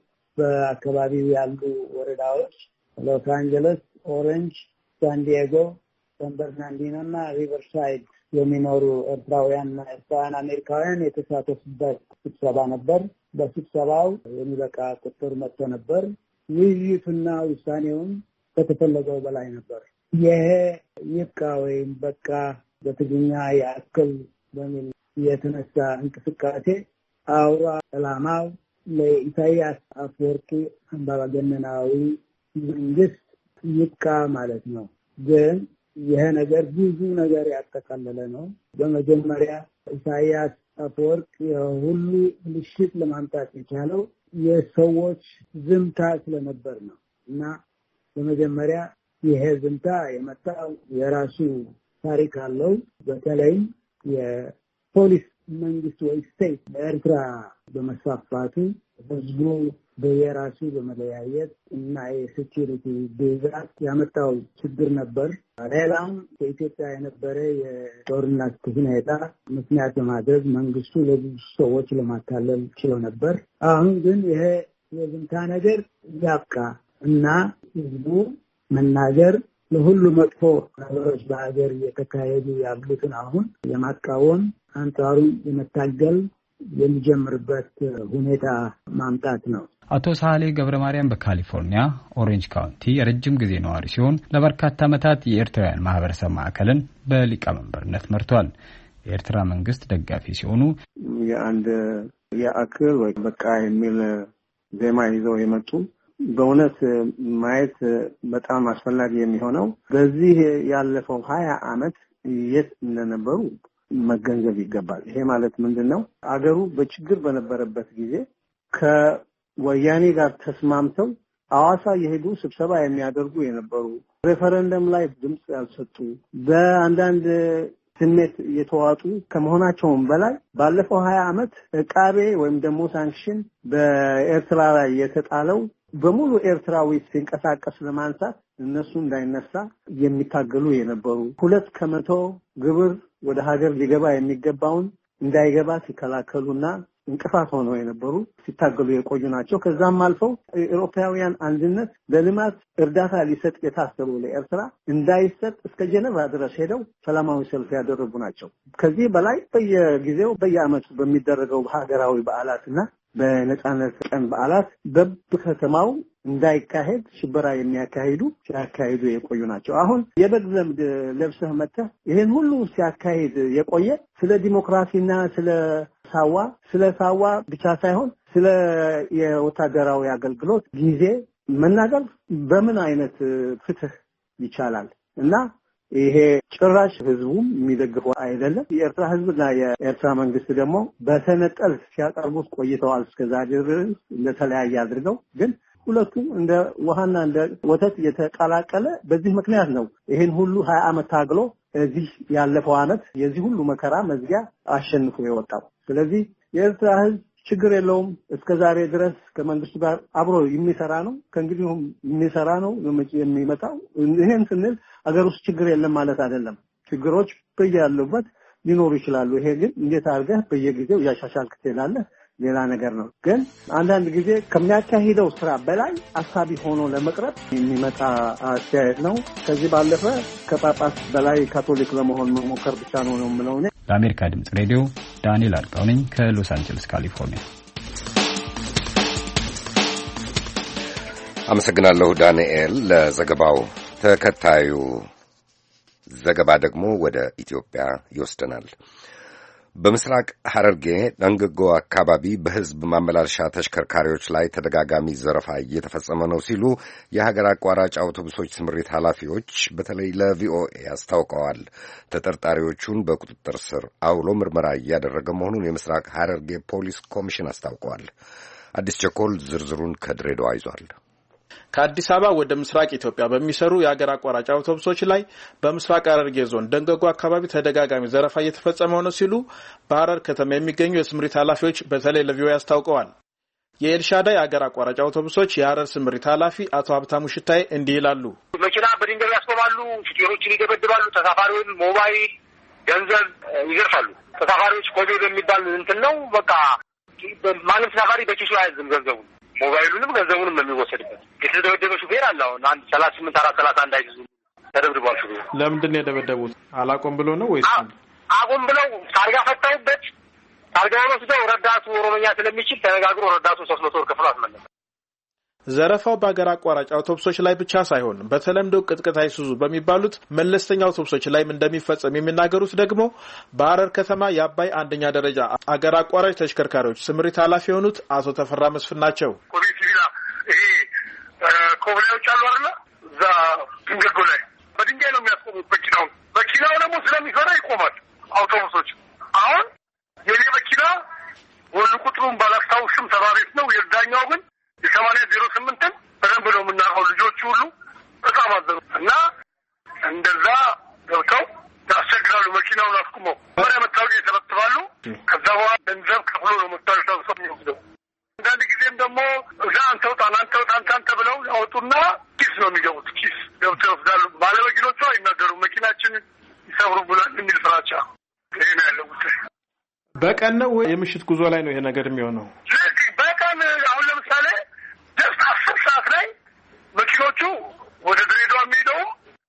Speaker 19: በአካባቢው ያሉ ወረዳዎች ሎስ አንጀለስ፣ ኦሬንጅ፣ ሳንዲያጎ፣ ሳን በርናርዲኖ እና ሪቨርሳይድ የሚኖሩ ኤርትራውያንና ኤርትራውያን አሜሪካውያን የተሳተፉበት ስብሰባ ነበር። በስብሰባው የሚበቃ ቁጥር መጥቶ ነበር። ውይይቱና ውሳኔውም ከተፈለገው በላይ ነበር። ይሄ ይብቃ ወይም በቃ በትግርኛ ያክል በሚል የተነሳ እንቅስቃሴ አውራ ዓላማው ለኢሳያስ አፈወርቂ አምባገነናዊ መንግስት ይብቃ ማለት ነው። ግን ይሄ ነገር ብዙ ነገር ያጠቃለለ ነው። በመጀመሪያ ኢሳያስ አፈወርቂ ሁሉ ልሽት ለማምጣት የቻለው የሰዎች ዝምታ ስለነበር ነው እና በመጀመሪያ ይሄ ዝምታ የመጣው የራሱ ታሪክ አለው። በተለይም የፖሊስ መንግስት ወይ ስቴት በኤርትራ በመስፋፋቱ ህዝቡ በየራሱ በመለያየት እና የሴኪሪቲ ብዛት ያመጣው ችግር ነበር። ሌላም በኢትዮጵያ የነበረ የጦርነት ሁኔታ ምክንያት በማድረግ መንግስቱ ለብዙ ሰዎች ለማታለል ችሎ ነበር። አሁን ግን ይሄ የዝምታ ነገር ያብቃ እና ህዝቡ መናገር ለሁሉ መጥፎ ነገሮች በሀገር እየተካሄዱ ያሉትን አሁን የማቃወም አንጻሩን የመታገል የሚጀምርበት ሁኔታ ማምጣት ነው።
Speaker 16: አቶ ሳህሌ ገብረ ማርያም በካሊፎርኒያ ኦሬንጅ ካውንቲ የረጅም ጊዜ ነዋሪ ሲሆን ለበርካታ ዓመታት የኤርትራውያን ማህበረሰብ ማዕከልን በሊቀመንበርነት መርቷል። የኤርትራ መንግስት ደጋፊ ሲሆኑ
Speaker 20: የአንድ የአክል ወይ በቃ የሚል ዜማ ይዘው የመጡ በእውነት ማየት በጣም አስፈላጊ የሚሆነው በዚህ ያለፈው ሀያ ዓመት የት እንደነበሩ መገንዘብ ይገባል። ይሄ ማለት ምንድነው? አገሩ በችግር በነበረበት ጊዜ ከወያኔ ጋር ተስማምተው አዋሳ የሄዱ ስብሰባ የሚያደርጉ የነበሩ ሬፈረንደም ላይ ድምጽ ያልሰጡ በአንዳንድ ስሜት የተዋጡ ከመሆናቸውም በላይ ባለፈው ሀያ ዓመት ዕቃቤ ወይም ደግሞ ሳንክሽን በኤርትራ ላይ የተጣለው በሙሉ ኤርትራዊ ሲንቀሳቀስ ለማንሳት እነሱ እንዳይነሳ የሚታገሉ የነበሩ ሁለት ከመቶ ግብር ወደ ሀገር ሊገባ የሚገባውን እንዳይገባ ሲከላከሉና እንቅፋት ሆነው የነበሩ ሲታገሉ የቆዩ ናቸው። ከዛም አልፈው የአውሮፓውያን አንድነት ለልማት እርዳታ ሊሰጥ የታሰበው ለኤርትራ እንዳይሰጥ እስከ ጀነቫ ድረስ ሄደው ሰላማዊ ሰልፍ ያደረጉ ናቸው። ከዚህ በላይ በየጊዜው በየዓመቱ በሚደረገው ሀገራዊ በዓላትና በነጻነት ቀን በዓላት በከተማው እንዳይካሄድ ሽበራ የሚያካሂዱ ሲያካሂዱ የቆዩ ናቸው። አሁን የበግ ለምድ ለብሰህ መጥተህ ይሄን ሁሉ ሲያካሂድ የቆየ ስለ ዲሞክራሲና ስለ ሳዋ ስለ ሳዋ ብቻ ሳይሆን ስለ የወታደራዊ አገልግሎት ጊዜ መናገር በምን አይነት ፍትህ ይቻላል? እና ይሄ ጭራሽ ህዝቡም የሚደግፈው አይደለም። የኤርትራ ህዝብና የኤርትራ መንግስት ደግሞ በተነጠል ሲያቀርቡት ቆይተዋል። እስከዛሬ ድረስ እንደተለያየ አድርገው ግን ሁለቱ እንደ ውሃና እንደ ወተት የተቀላቀለ በዚህ ምክንያት ነው ይሄን ሁሉ ሀያ ዓመት ታግሎ እዚህ ያለፈው ዓመት የዚህ ሁሉ መከራ መዝጊያ አሸንፎ የወጣው። ስለዚህ የኤርትራ ህዝብ ችግር የለውም። እስከዛሬ ድረስ ከመንግስቱ ጋር አብሮ የሚሰራ ነው። ከእንግዲህም የሚሰራ ነው የሚመጣው። ይሄን ስንል አገር ውስጥ ችግር የለም ማለት አይደለም። ችግሮች በያሉበት ሊኖሩ ይችላሉ። ይሄ ግን እንዴት አድርገህ በየጊዜው ያሻሻልክ ትላለህ ሌላ ነገር ነው። ግን አንዳንድ ጊዜ ከሚያካሂደው ስራ በላይ አሳቢ ሆኖ ለመቅረብ የሚመጣ አስተያየት ነው። ከዚህ ባለፈ ከጳጳስ በላይ ካቶሊክ ለመሆን መሞከር ብቻ ነው ነው የምለው እኔ።
Speaker 16: ለአሜሪካ ድምጽ ሬዲዮ ዳንኤል አርጋው ነኝ ከሎስ አንጀለስ ካሊፎርኒያ።
Speaker 2: አመሰግናለሁ ዳንኤል ለዘገባው። ተከታዩ ዘገባ ደግሞ ወደ ኢትዮጵያ ይወስደናል። በምስራቅ ሐረርጌ ዳንገጎ አካባቢ በሕዝብ ማመላለሻ ተሽከርካሪዎች ላይ ተደጋጋሚ ዘረፋ እየተፈጸመ ነው ሲሉ የሀገር አቋራጭ አውቶቡሶች ስምሪት ኃላፊዎች በተለይ ለቪኦኤ አስታውቀዋል። ተጠርጣሪዎቹን በቁጥጥር ስር አውሎ ምርመራ እያደረገ መሆኑን የምስራቅ ሐረርጌ ፖሊስ ኮሚሽን አስታውቀዋል። አዲስ ቸኮል ዝርዝሩን ከድሬዳዋ ይዟል።
Speaker 21: ከአዲስ አበባ ወደ ምስራቅ ኢትዮጵያ በሚሰሩ የሀገር አቋራጭ አውቶቡሶች ላይ በምስራቅ ሐረርጌ ዞን ደንገጎ አካባቢ ተደጋጋሚ ዘረፋ እየተፈጸመ ነው ሲሉ በሐረር ከተማ የሚገኙ የስምሪት ኃላፊዎች በተለይ ለቪኦኤ አስታውቀዋል። የኤልሻዳይ የሀገር አቋራጭ አውቶቡሶች የሐረር ስምሪት ኃላፊ አቶ ሀብታሙ ሽታይ እንዲህ ይላሉ።
Speaker 22: መኪና በድንጋይ ያስቆማሉ፣ ሹፌሮችን ይደበድባሉ፣ ተሳፋሪውን ሞባይል
Speaker 7: ገንዘብ ይዘርፋሉ። ተሳፋሪዎች ኮዶ የሚባል እንትን ነው። በቃ ማንም ተሳፋሪ በኪሱ አይዝም ገንዘቡ ሞባይሉንም ገንዘቡንም የሚወሰድበት። የተደበደበ ሹፌር አለ። አሁን አንድ ሰላሳ ስምንት አራት ሰላሳ አንድ አይዙ ተደብድቧል ሹፌር።
Speaker 21: ለምንድን ነው የደበደቡት? አላቆም ብሎ ነው ወይስ
Speaker 7: አቆም ብለው ታርጋ ፈታውበት? ታርጋው ወስደው ረዳቱ ኦሮሞኛ ስለሚችል ተነጋግሮ ረዳቱ ሶስት መቶ ብር ከፍሎ አስመለሰ።
Speaker 21: ዘረፋው በአገር አቋራጭ አውቶቡሶች ላይ ብቻ ሳይሆን በተለምዶ ቅጥቅጥ አይሱዙ በሚባሉት መለስተኛ አውቶቡሶች ላይም እንደሚፈጸም የሚናገሩት ደግሞ በሐረር ከተማ የአባይ አንደኛ ደረጃ አገር አቋራጭ ተሽከርካሪዎች ስምሪት ኃላፊ የሆኑት አቶ ተፈራ መስፍን ናቸው።
Speaker 7: ኮቪድ ሲቪላ ይሄ ኮብላዮች አሉ አይደል? እዛ ድንገጎ ላይ በድንጋይ ነው የሚያስቆሙት መኪናው። መኪናው ደግሞ ስለሚፈራ ይቆማል አውቶቡሶች። አሁን የኔ መኪና ወሉ ቁጥሩን ባላስታውስም ሰባ ቤት ነው። የዛኛው ግን የሰማንያ ዜሮ ስምንትን በደንብ ነው የምናውቀው። ልጆቹ ሁሉ በጣም አዘኑ እና እንደዛ ገብተው ያስቸግራሉ። መኪናውን አስቁመው ወደ መታወቂያ ይሰበስባሉ። ከዛ በኋላ ገንዘብ ከፍሎ ነው መታወቂያ ሰብሰብ የሚወስደው። አንዳንድ ጊዜም ደግሞ እዛ አንተውጣ አንተውጣ አንተ ብለው ያወጡና ኪስ ነው የሚገቡት። ኪስ ገብተው ይወስዳሉ። ባለመኪኖቹ አይናገሩም። መኪናችን ይሰብሩ ብሏል የሚል ፍራቻ። ይሄ ነው ያለው።
Speaker 21: በቀን ነው የምሽት ጉዞ ላይ ነው ይሄ ነገር የሚሆነው?
Speaker 7: በቀን አሁን ለምሳሌ ጀስት አስር ሰዓት ላይ መኪኖቹ ወደ ድሬዳዋ የሚሄደው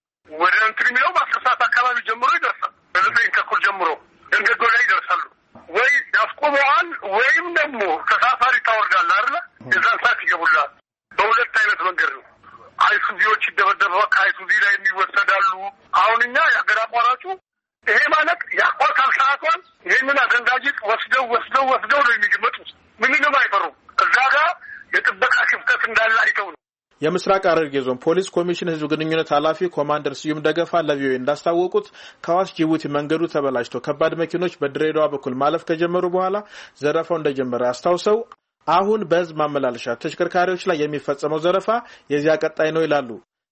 Speaker 7: ወደ እንትን የሚለው በአስር ሰዓት አካባቢ ጀምሮ ይደርሳል። በዘጠኝ ተኩል ጀምሮ ደንገጎ ላይ ይደርሳሉ። ወይ ያስቆመዋል ወይም ደግሞ ተሳፋሪ ታወርዳለህ አይደለ? የዛን ሰዓት ይገቡልሃል። በሁለት አይነት መንገድ ነው። አይሱዚዎች ይደበደባሉ። ከአይሱዚ ላይ የሚወሰዳሉ። አሁን እኛ የሀገር አቋራጩ ይሄ ማለት ያቋርጣል ሰዓቷን። ይሄንን አገንዳጅት ወስደው ወስደው ወስደው ነው የሚገመጡት። ምንንም አይፈሩም። እዛ ጋር የጥበቃ ክፍተት እንዳለ አይተው ነው።
Speaker 21: የምስራቅ ሐረርጌ ዞን ፖሊስ ኮሚሽን ህዝብ ግንኙነት ኃላፊ ኮማንደር ስዩም ደገፋ ለቪኦኤ እንዳስታወቁት ከሐዋሳ ጅቡቲ መንገዱ ተበላሽቶ ከባድ መኪኖች በድሬዳዋ በኩል ማለፍ ከጀመሩ በኋላ ዘረፋው እንደጀመረ አስታውሰው አሁን በህዝብ ማመላለሻ ተሽከርካሪዎች ላይ የሚፈጸመው ዘረፋ የዚያ ቀጣይ ነው ይላሉ።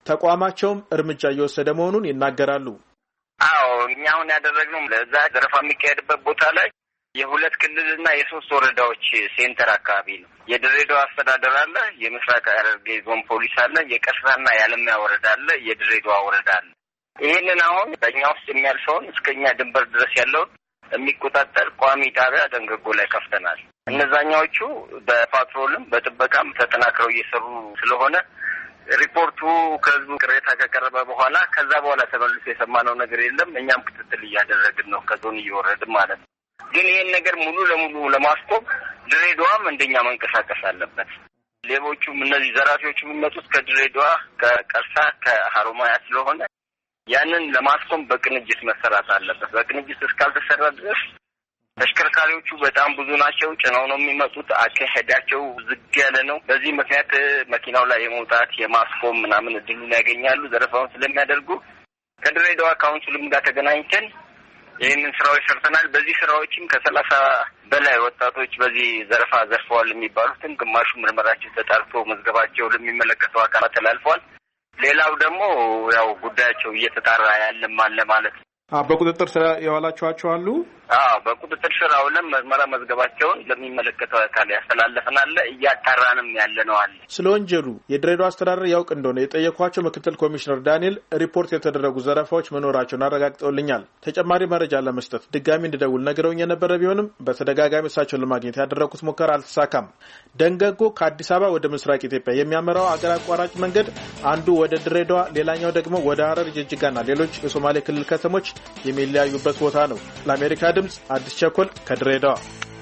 Speaker 21: ተቋማቸውም እርምጃ እየወሰደ መሆኑን ይናገራሉ።
Speaker 22: አዎ እኛ አሁን ያደረግነው ለዛ ዘረፋ የሚካሄድበት ቦታ ላይ የሁለት ክልልና የሶስት ወረዳዎች ሴንተር አካባቢ ነው። የድሬዳዋ አስተዳደር አለ፣ የምስራቅ ሐረርጌ ዞን ፖሊስ አለ፣ የቀስራና የአለሚያ ወረዳ አለ፣ የድሬዳዋ ወረዳ አለ። ይህንን አሁን በእኛ ውስጥ የሚያልፈውን እስከኛ ድንበር ድረስ ያለውን የሚቆጣጠር ቋሚ ጣቢያ ደንገጎ ላይ ከፍተናል። እነዛኛዎቹ በፓትሮልም በጥበቃም ተጠናክረው እየሰሩ ስለሆነ ሪፖርቱ ከህዝቡ ቅሬታ ከቀረበ በኋላ ከዛ በኋላ ተመልሶ የሰማነው ነገር የለም። እኛም ክትትል እያደረግን ነው፣ ከዞን እየወረድን ማለት ነው። ግን ይሄን ነገር ሙሉ ለሙሉ ለማስቆም ድሬዳዋም እንደኛ መንቀሳቀስ አለበት። ሌቦቹም እነዚህ ዘራፊዎቹ የሚመጡት ከድሬዳዋ ከቀርሳ ከሀሮማያ ስለሆነ ያንን ለማስቆም በቅንጅት መሰራት አለበት። በቅንጅት እስካልተሰራ ድረስ ተሽከርካሪዎቹ በጣም ብዙ ናቸው። ጭነው ነው የሚመጡት። አካሄዳቸው ዝግ ያለ ነው። በዚህ ምክንያት መኪናው ላይ የመውጣት የማስቆም ምናምን እድሉን ያገኛሉ። ዘረፋውን ስለሚያደርጉ ከድሬዳዋ ካውንስልም ጋር ተገናኝተን ይህንን ስራዎች ሰርተናል። በዚህ ስራዎችም ከሰላሳ በላይ ወጣቶች በዚህ ዘረፋ ዘርፈዋል የሚባሉትን ግማሹ ምርመራቸው ተጣርቶ መዝገባቸው ለሚመለከተው አካላት ተላልፈዋል። ሌላው ደግሞ ያው ጉዳያቸው እየተጣራ ያለም አለ ማለት ነው።
Speaker 21: በቁጥጥር ስር የዋላችኋቸው አሉ?
Speaker 22: አዎ በቁጥጥር ስር አውለን ምርመራ መዝገባቸውን ለሚመለከተው አካል ያስተላልፈናል። እያጣራንም ያለ ነው አለ።
Speaker 21: ስለ ወንጀሉ የድሬዳዋ አስተዳደር ያውቅ እንደሆነ የጠየኳቸው ምክትል ኮሚሽነር ዳንኤል ሪፖርት የተደረጉ ዘረፋዎች መኖራቸውን አረጋግጠውልኛል። ተጨማሪ መረጃ ለመስጠት ድጋሚ እንድደውል ነግረውኝ የነበረ ቢሆንም በተደጋጋሚ እሳቸውን ለማግኘት ያደረኩት ሙከራ አልተሳካም። ደንገጎ ከአዲስ አበባ ወደ ምስራቅ ኢትዮጵያ የሚያመራው አገር አቋራጭ መንገድ አንዱ ወደ ድሬዳዋ፣ ሌላኛው ደግሞ ወደ ሐረር፣ ጅጅጋና ሌሎች የሶማሌ ክልል ከተሞች የሚለያዩበት ቦታ ነው። ለአሜሪካ ድምጽ አዲስ ቸኮል ከድሬዳዋ።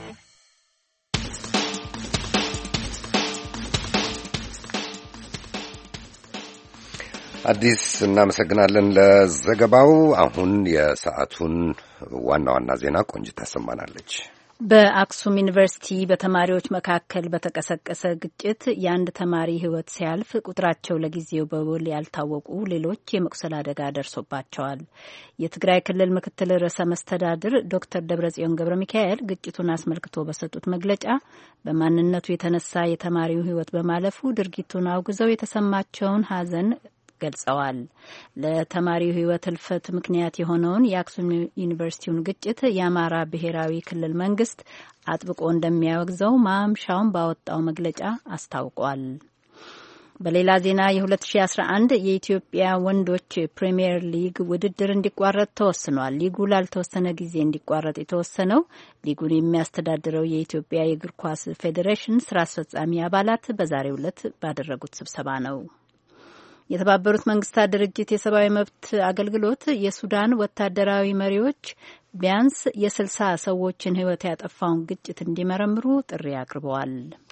Speaker 2: አዲስ እናመሰግናለን ለዘገባው። አሁን የሰዓቱን ዋና ዋና ዜና ቆንጅት ታሰማናለች።
Speaker 1: በአክሱም ዩኒቨርሲቲ በተማሪዎች መካከል በተቀሰቀሰ ግጭት የአንድ ተማሪ ሕይወት ሲያልፍ ቁጥራቸው ለጊዜው በውል ያልታወቁ ሌሎች የመቁሰል አደጋ ደርሶባቸዋል። የትግራይ ክልል ምክትል ርዕሰ መስተዳድር ዶክተር ደብረጽዮን ገብረ ሚካኤል ግጭቱን አስመልክቶ በሰጡት መግለጫ በማንነቱ የተነሳ የተማሪው ሕይወት በማለፉ ድርጊቱን አውግዘው የተሰማቸውን ሐዘን ገልጸዋል። ለተማሪው ሕይወት ህልፈት ምክንያት የሆነውን የአክሱም ዩኒቨርሲቲውን ግጭት የአማራ ብሔራዊ ክልል መንግስት አጥብቆ እንደሚያወግዘው ማምሻውን ባወጣው መግለጫ አስታውቋል። በሌላ ዜና የ2011 የኢትዮጵያ ወንዶች ፕሪሚየር ሊግ ውድድር እንዲቋረጥ ተወስኗል። ሊጉ ላልተወሰነ ጊዜ እንዲቋረጥ የተወሰነው ሊጉን የሚያስተዳድረው የኢትዮጵያ የእግር ኳስ ፌዴሬሽን ስራ አስፈጻሚ አባላት በዛሬው ዕለት ባደረጉት ስብሰባ ነው። የተባበሩት መንግስታት ድርጅት የሰብአዊ መብት አገልግሎት የሱዳን ወታደራዊ መሪዎች ቢያንስ የስልሳ ሰዎችን ሕይወት ያጠፋውን ግጭት እንዲመረምሩ ጥሪ አቅርበዋል።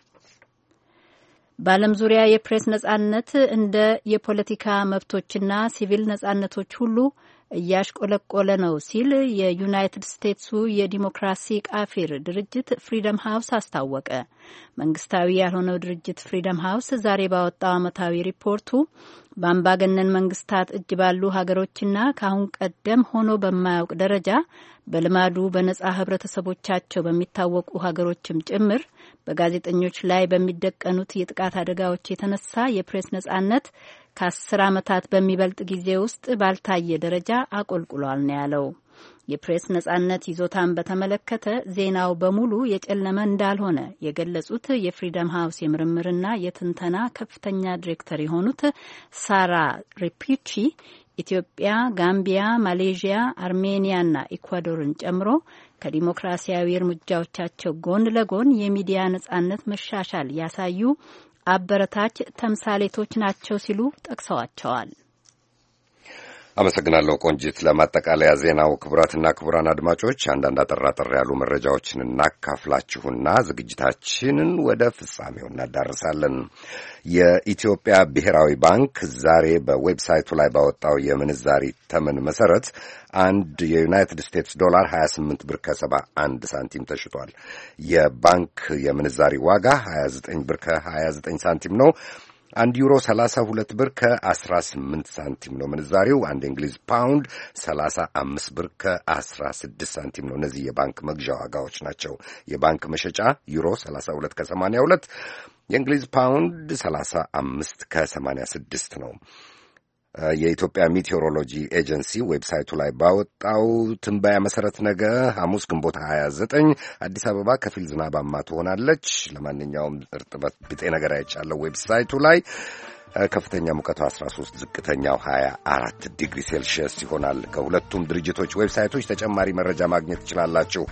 Speaker 1: በዓለም ዙሪያ የፕሬስ ነጻነት እንደ የፖለቲካ መብቶችና ሲቪል ነጻነቶች ሁሉ እያሽቆለቆለ ነው ሲል የዩናይትድ ስቴትሱ የዲሞክራሲ ቃፊር ድርጅት ፍሪደም ሃውስ አስታወቀ። መንግስታዊ ያልሆነው ድርጅት ፍሪደም ሃውስ ዛሬ ባወጣው ዓመታዊ ሪፖርቱ በአምባገነን መንግስታት እጅ ባሉ ሀገሮችና ከአሁን ቀደም ሆኖ በማያውቅ ደረጃ በልማዱ በነጻ ህብረተሰቦቻቸው በሚታወቁ ሀገሮችም ጭምር በጋዜጠኞች ላይ በሚደቀኑት የጥቃት አደጋዎች የተነሳ የፕሬስ ነጻነት ከአስር ዓመታት በሚበልጥ ጊዜ ውስጥ ባልታየ ደረጃ አቆልቁሏል ነው ያለው። የፕሬስ ነጻነት ይዞታን በተመለከተ ዜናው በሙሉ የጨለመ እንዳልሆነ የገለጹት የፍሪደም ሃውስ የምርምርና የትንተና ከፍተኛ ዲሬክተር የሆኑት ሳራ ሪፒቺ ኢትዮጵያ፣ ጋምቢያ፣ ማሌዥያ፣ አርሜኒያና ኢኳዶርን ጨምሮ ከዲሞክራሲያዊ እርምጃዎቻቸው ጎን ለጎን የሚዲያ ነጻነት መሻሻል ያሳዩ አበረታች ተምሳሌቶች ናቸው ሲሉ ጠቅሰዋቸዋል።
Speaker 2: አመሰግናለሁ ቆንጂት። ለማጠቃለያ ዜናው ክቡራትና ክቡራን አድማጮች አንዳንድ አጠራጠር ያሉ መረጃዎችን እናካፍላችሁና ዝግጅታችንን ወደ ፍጻሜው እናዳርሳለን። የኢትዮጵያ ብሔራዊ ባንክ ዛሬ በዌብሳይቱ ላይ ባወጣው የምንዛሪ ተመን መሰረት አንድ የዩናይትድ ስቴትስ ዶላር ሀያ ስምንት ብር ከሰባ አንድ ሳንቲም ተሽጧል። የባንክ የምንዛሪ ዋጋ ሀያ ዘጠኝ ብር ከሀያ ዘጠኝ ሳንቲም ነው። አንድ ዩሮ ሰላሳ ሁለት ብር ከአስራ ስምንት ሳንቲም ነው ምንዛሪው። አንድ እንግሊዝ ፓውንድ ሰላሳ አምስት ብር ከአስራ ስድስት ሳንቲም ነው። እነዚህ የባንክ መግዣ ዋጋዎች ናቸው። የባንክ መሸጫ ዩሮ ሰላሳ ሁለት ከሰማንያ ሁለት፣ የእንግሊዝ ፓውንድ ሰላሳ አምስት ከሰማንያ ስድስት ነው። የኢትዮጵያ ሚቴዎሮሎጂ ኤጀንሲ ዌብሳይቱ ላይ ባወጣው ትንበያ መሰረት ነገ ሐሙስ ግንቦት ሀያ ዘጠኝ አዲስ አበባ ከፊል ዝናባማ ትሆናለች። ለማንኛውም እርጥበት ቢጤ ነገር አይቻለው ዌብሳይቱ ላይ። ከፍተኛ ሙቀቱ አስራ ሶስት፣ ዝቅተኛው ሀያ አራት ዲግሪ ሴልሺየስ ይሆናል። ከሁለቱም ድርጅቶች ዌብሳይቶች ተጨማሪ መረጃ ማግኘት ትችላላችሁ።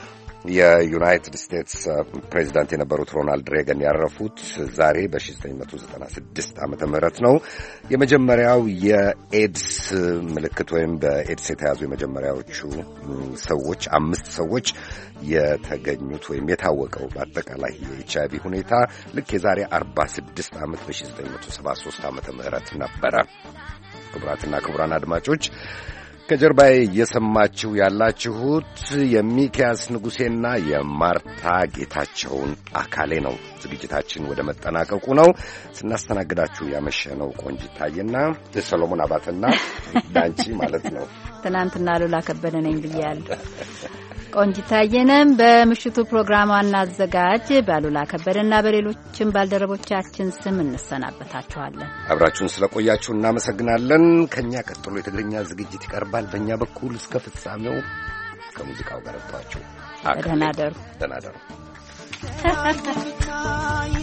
Speaker 2: የዩናይትድ ስቴትስ ፕሬዚዳንት የነበሩት ሮናልድ ሬገን ያረፉት ዛሬ በሺህ ዘጠኝ መቶ ዘጠና ስድስት ዓመተ ምህረት ነው። የመጀመሪያው የኤድስ ምልክት ወይም በኤድስ የተያዙ የመጀመሪያዎቹ ሰዎች አምስት ሰዎች የተገኙት ወይም የታወቀው በአጠቃላይ የኤች አይ ቪ ሁኔታ ልክ የዛሬ አርባ ስድስት ዓመት በሺህ ዘጠኝ መቶ ሰባ ሶስት ዓመተ ምህረት ነበረ። ክቡራትና ክቡራን አድማጮች ከጀርባዬ እየሰማችሁ ያላችሁት የሚኪያስ ንጉሴና የማርታ ጌታቸውን አካሌ ነው። ዝግጅታችን ወደ መጠናቀቁ ነው። ስናስተናግዳችሁ ያመሸነው ቆንጂት ታየና ሰሎሞን አባተና ዳንቺ ማለት ነው።
Speaker 1: ትናንትና ሉላ ከበደ ነኝ ብያለሁ። ቆንጂት ታየንም በምሽቱ ፕሮግራም ዋና አዘጋጅ ባሉላ ከበደና በሌሎችም ባልደረቦቻችን ስም እንሰናበታችኋለን።
Speaker 2: አብራችሁን ስለቆያችሁ እናመሰግናለን። ከኛ ቀጥሎ የትግርኛ ዝግጅት ይቀርባል። በእኛ በኩል እስከ ፍጻሜው ከሙዚቃው ጋር ተዋችሁ።
Speaker 1: ደህና ደሩ።
Speaker 2: ደህና ደሩ።